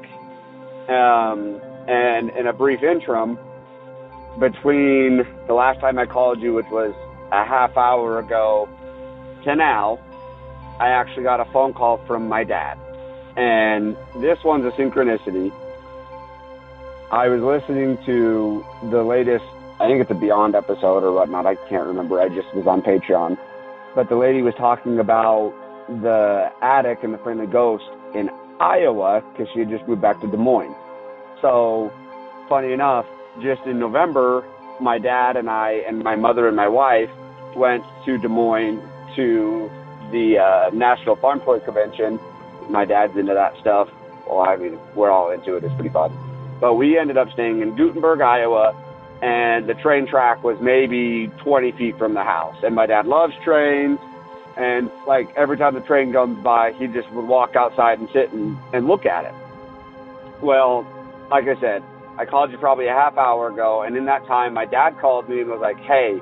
And in a brief interim, between the last time I called you, which was a half hour ago, to now, I actually got a phone call from my dad. And this one's a synchronicity. I was listening to the latest, I think it's a Beyond episode or whatnot, I can't remember, I just was on Patreon. But the lady was talking about the attic and the friendly ghost in Iowa because she had just moved back to Des Moines. So, funny enough, just in November, my dad and I and my mother and my wife went to Des Moines to the National Farm Toy Convention. My dad's into that stuff. Well, I mean, we're all into it. It's pretty fun. But we ended up staying in Gutenberg, Iowa, and the train track was maybe 20 feet from the house. And my dad loves trains, and like every time the train comes by, he just would walk outside and sit and look at it. Well, like I said, I called you probably a half hour ago, and in that time, my dad called me and was like, hey,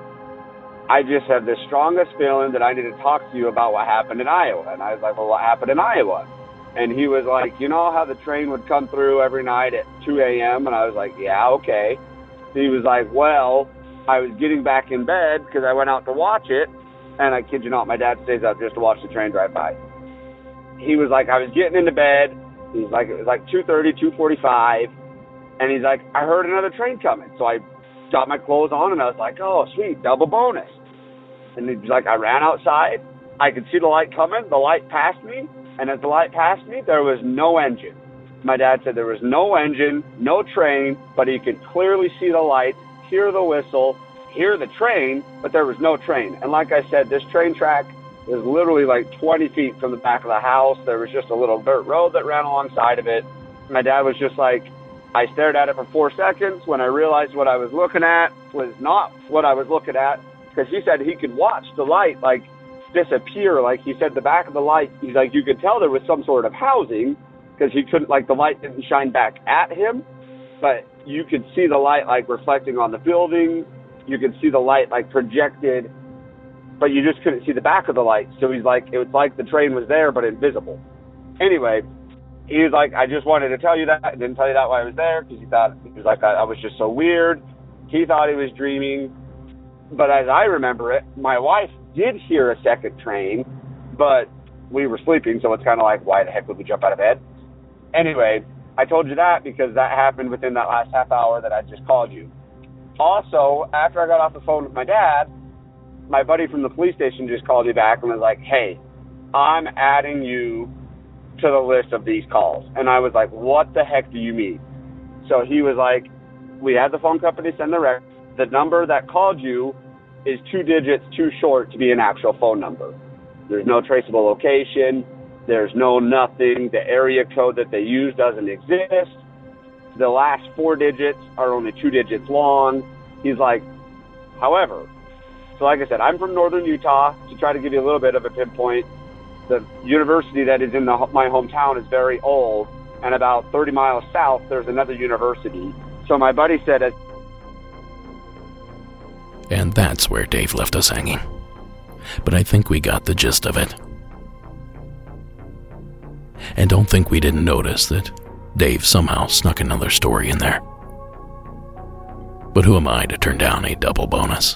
I just have the strongest feeling that I need to talk to you about what happened in Iowa. And I was like, well, what happened in Iowa? And he was like, you know how the train would come through every night at 2 a.m.? And I was like, yeah, okay. He was like, well, I was getting back in bed because I went out to watch it. And I kid you not, my dad stays up just to watch the train drive by. He was like, I was getting into bed. He's like, it was like 2:30, 2:45. And he's like, I heard another train coming. So I got my clothes on and I was like, oh, sweet, double bonus. And he's like, I ran outside. I could see the light coming. The light passed me. And as the light passed me, there was no engine. My dad said there was no engine, no train, but he could clearly see the lights, hear the whistle, hear the train, but there was no train. And like I said, this train track is literally like 20 feet from the back of the house. There was just a little dirt road that ran alongside of it. My dad was just like, I stared at it for 4 seconds when I realized what I was looking at was not what I was looking at, because he said he could watch the light like disappear. Like he said, the back of the light, he's like, you could tell there was some sort of housing, because he couldn't, like, the light didn't shine back at him, but you could see the light like reflecting on the building. You could see the light like projected, but you just couldn't see the back of the light. So he's like, it was like the train was there but invisible. Anyway, he was like, I just wanted to tell you that. I didn't tell you that while I was there, because he was like, I was just so weird. He thought he was dreaming. But as I remember it, my wife did hear a second train, but we were sleeping, so it's kind of like, why the heck would we jump out of bed? Anyway, I told you that because that happened within that last half hour that I just called you. Also, after I got off the phone with my dad, my buddy from the police station just called me back and was like, hey, I'm adding you to the list of these calls. And I was like, what the heck do you mean? So he was like, we had the phone company send the record. The number that called you is 2 digits too short to be an actual phone number. There's no traceable location. There's no nothing. The area code that they use doesn't exist. The last 4 digits are only 2 digits long. He's like, however, so like I said, I'm from northern Utah. To try to give you a little bit of a pinpoint, the university that is in my hometown is very old, and about 30 miles south, there's another university. So my buddy said, and that's where Dave left us hanging. But I think we got the gist of it. And don't think we didn't notice that Dave somehow snuck another story in there. But who am I to turn down a double bonus?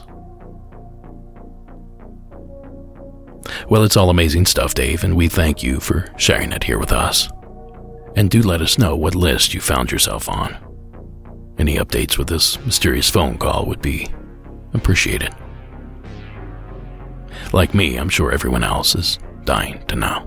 Well, it's all amazing stuff, Dave, and we thank you for sharing it here with us. And do let us know what list you found yourself on. Any updates with this mysterious phone call would be appreciated. Like me, I'm sure everyone else is dying to know.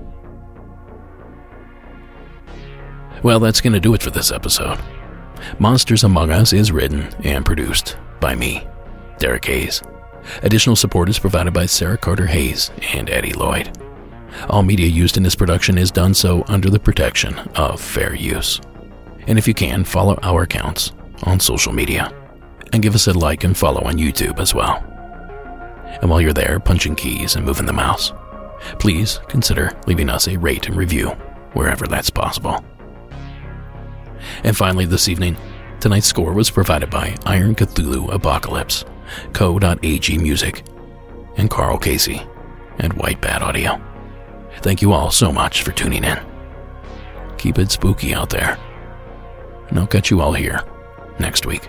Well, that's going to do it for this episode. Monsters Among Us is written and produced by me, Derek Hayes. Additional support is provided by Sarah Carter Hayes and Eddie Lloyd. All media used in this production is done so under the protection of fair use. And if you can, follow our accounts on social media. And give us a like and follow on YouTube as well. And while you're there punching keys and moving the mouse, please consider leaving us a rate and review wherever that's possible. And finally this evening, tonight's score was provided by Iron Cthulhu Apocalypse, Co.ag Music, and Carl Casey and White Bat Audio. Thank you all so much for tuning in. Keep it spooky out there. And I'll catch you all here next week.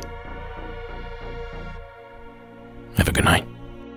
Have a good night.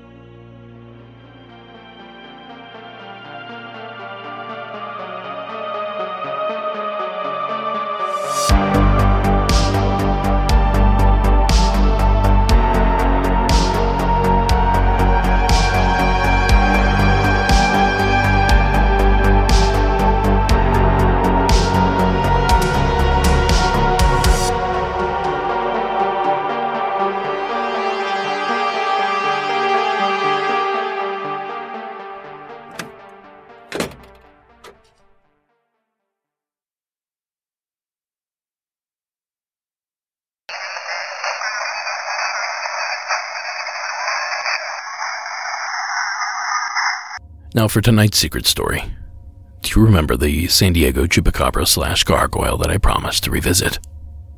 Now for tonight's secret story. Do you remember the San Diego Chupacabra / gargoyle that I promised to revisit?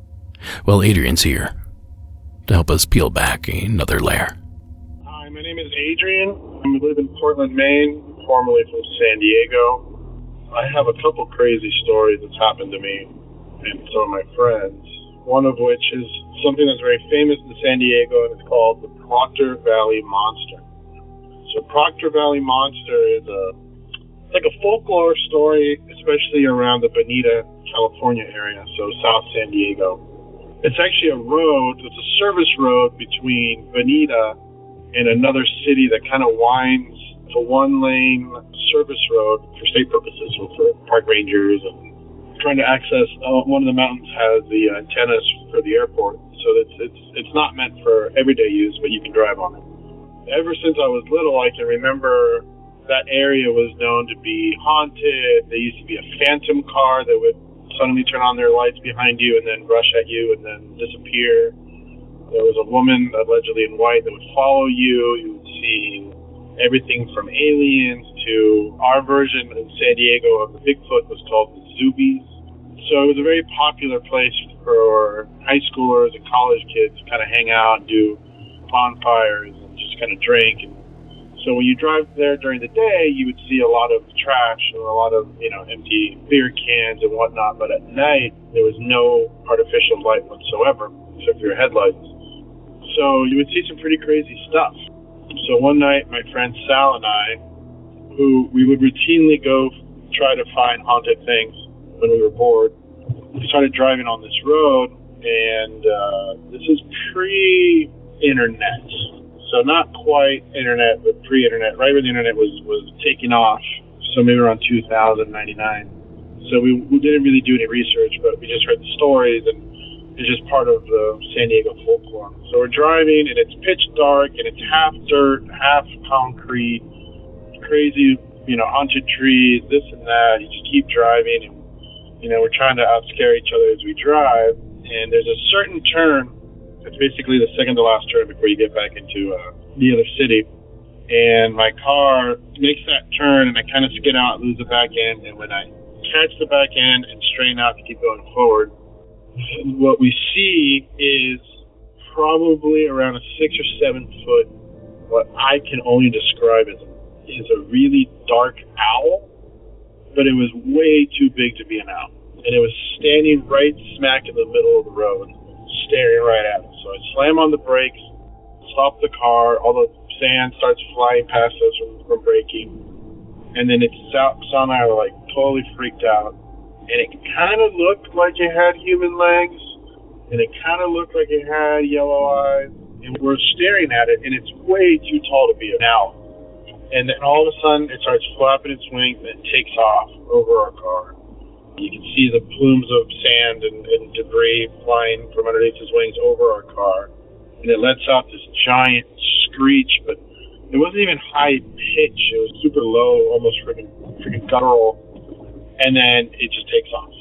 Well, Adrian's here to help us peel back another layer. Hi, my name is Adrian. I live in Portland, Maine, formerly from San Diego. I have a couple crazy stories that's happened to me and some of my friends, one of which is something that's very famous in San Diego, and it's called the Proctor Valley Monster. So Proctor Valley Monster is like a folklore story, especially around the Bonita, California area, so South San Diego. It's actually a road, it's a service road between Bonita and another city that kind of winds. It's a one-lane service road for state purposes, so for park rangers and trying to access. One of the mountains has the antennas for the airport, so it's not meant for everyday use, but you can drive on it. Ever since I was little, I can remember that area was known to be haunted. There used to be a phantom car that would suddenly turn on their lights behind you and then rush at you and then disappear. There was a woman, allegedly in white, that would follow you. You would see everything from aliens to our version in San Diego of the Bigfoot was called the Zoobies. So it was a very popular place for high schoolers and college kids to kind of hang out and do bonfires and just kind of drink. And so when you drive there during the day, you would see a lot of trash and a lot of, empty beer cans and whatnot. But at night, there was no artificial light whatsoever, except for your headlights. So you would see some pretty crazy stuff. So one night, my friend Sal and I, who we would routinely go try to find haunted things when we were bored, we started driving on this road, and this is pre-internet. So not quite internet, but pre-internet, right when the internet was taking off, so maybe around 2000, 99. So we didn't really do any research, but we just heard the stories, and it's just part of the San Diego folklore. So we're driving, and it's pitch dark, and it's half dirt, half concrete, crazy, haunted trees, this and that. You just keep driving, and, we're trying to outscare each other as we drive. And there's a certain turn. It's basically the second to last turn before you get back into the other city. And my car makes that turn, and I kind of skid out, lose the back end. And when I catch the back end and straighten out to keep going forward, what we see is probably around a 6 or 7 foot, what I can only describe as is a really dark owl, but it was way too big to be an owl. And it was standing right smack in the middle of the road, staring right at us. So I slam on the brakes, stop the car, all the sand starts flying past us from braking. And then Sal and I were like totally freaked out. And it kind of looked like it had human legs, and it kind of looked like it had yellow eyes. And we're staring at it, and it's way too tall to be an owl. And then all of a sudden, it starts flapping its wings, and it takes off over our car. You can see the plumes of sand and debris flying from underneath his wings over our car. And it lets out this giant screech, but it wasn't even high pitch. It was super low, almost freaking guttural. And then it just takes off.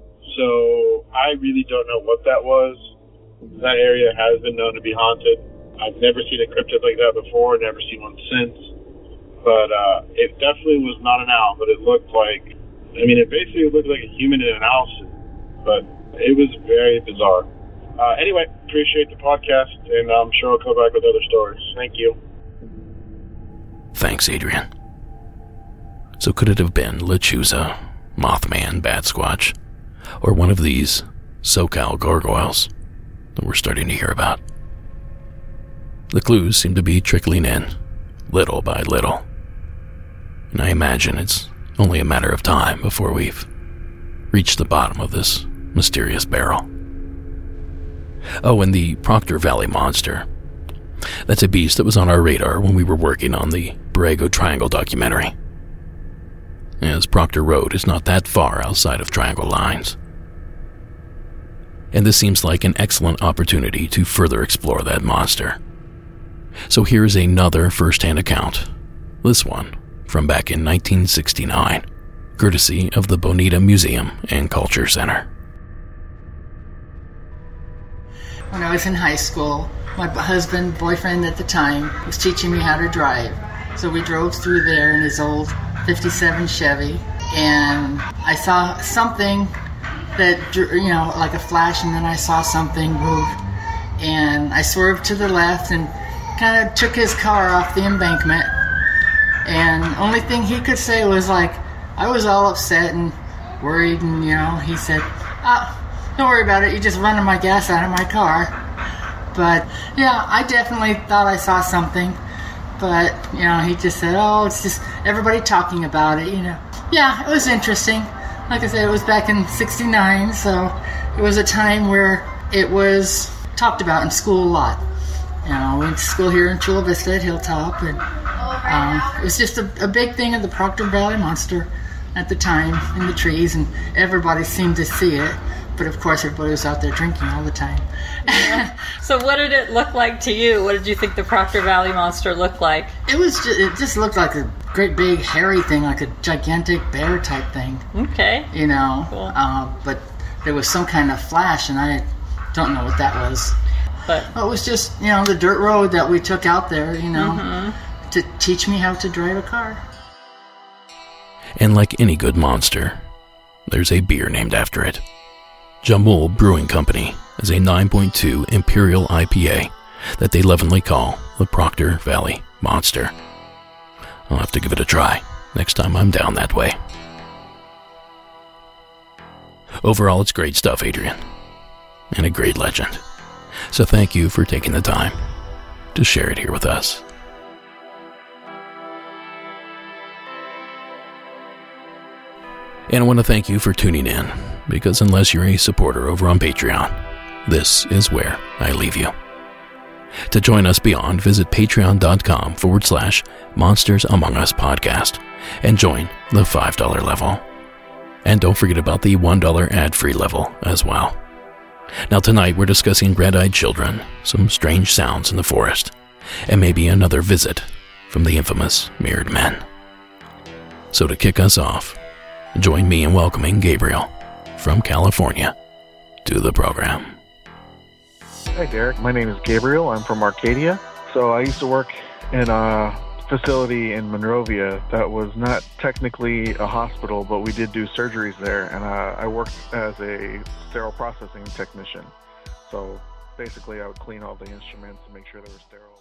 So I really don't know what that was. That area has been known to be haunted. I've never seen a cryptid like that before, never seen one since. But it definitely was not an owl, but it looked like, it basically looked like a human in an owl suit. But it was very bizarre. Anyway, appreciate the podcast, and I'm sure I'll come back with other stories. Thank you. Thanks, Adrian. So could it have been Lechuza, Mothman, Batsquatch, or one of these SoCal gargoyles that we're starting to hear about? The clues seem to be trickling in, little by little. And I imagine it's only a matter of time before we've reached the bottom of this mysterious barrel. Oh, and the Proctor Valley Monster. That's a beast that was on our radar when we were working on the Borrego Triangle documentary, as Proctor Road is not that far outside of Triangle Lines. And this seems like an excellent opportunity to further explore that monster. So here's another first-hand account, this one from back in 1969, courtesy of the Bonita Museum and Culture Center. When I was in high school, my boyfriend at the time, was teaching me how to drive. So we drove through there in his old 57 Chevy, and I saw something that, you know, like a flash, and then I saw something move, and I swerved to the left and kind of took his car off the embankment. And the only thing he could say was like, I was all upset and worried, and you know, he said, don't worry about it, you're just running my gas out of my car. But yeah, I definitely thought I saw something. But, you know, he just said, oh, it's just everybody talking about it, you know. Yeah, it was interesting. Like I said, it was back in '69, so it was a time where it was talked about in school a lot. You know, I went to school here in Chula Vista at Hilltop, and it was just a big thing of the Proctor Valley Monster at the time in the trees, and everybody seemed to see it. But of course, everybody was out there drinking all the time. Yeah. So what did it look like to you? What did you think the Proctor Valley Monster looked like? It just looked like a great big hairy thing, like a gigantic bear type thing. Okay. You know, cool. But there was some kind of flash, and I don't know what that was. But it was just, you know, the dirt road that we took out there, you know, to teach me how to drive a car. And like any good monster, there's a beer named after it. Jamul Brewing Company is a 9.2 Imperial IPA that they lovingly call the Proctor Valley Monster. I'll have to give it a try next time I'm down that way. Overall, it's great stuff, Adrian, and a great legend. So thank you for taking the time to share it here with us. And I want to thank you for tuning in, because unless you're a supporter over on Patreon, this is where I leave you. To join us beyond, visit patreon.com/Monsters Among Us podcast and join the $5 level. And don't forget about the $1 ad-free level as well. Now tonight we're discussing red-eyed children, some strange sounds in the forest, and maybe another visit from the infamous Mirrored Men. So to kick us off, join me in welcoming Gabriel from California to the program. Hi, Derek. My name is Gabriel. I'm from Arcadia. So I used to work in a facility in Monrovia that was not technically a hospital, but we did do surgeries there, and I worked as a sterile processing technician. So basically I would clean all the instruments and make sure they were sterile.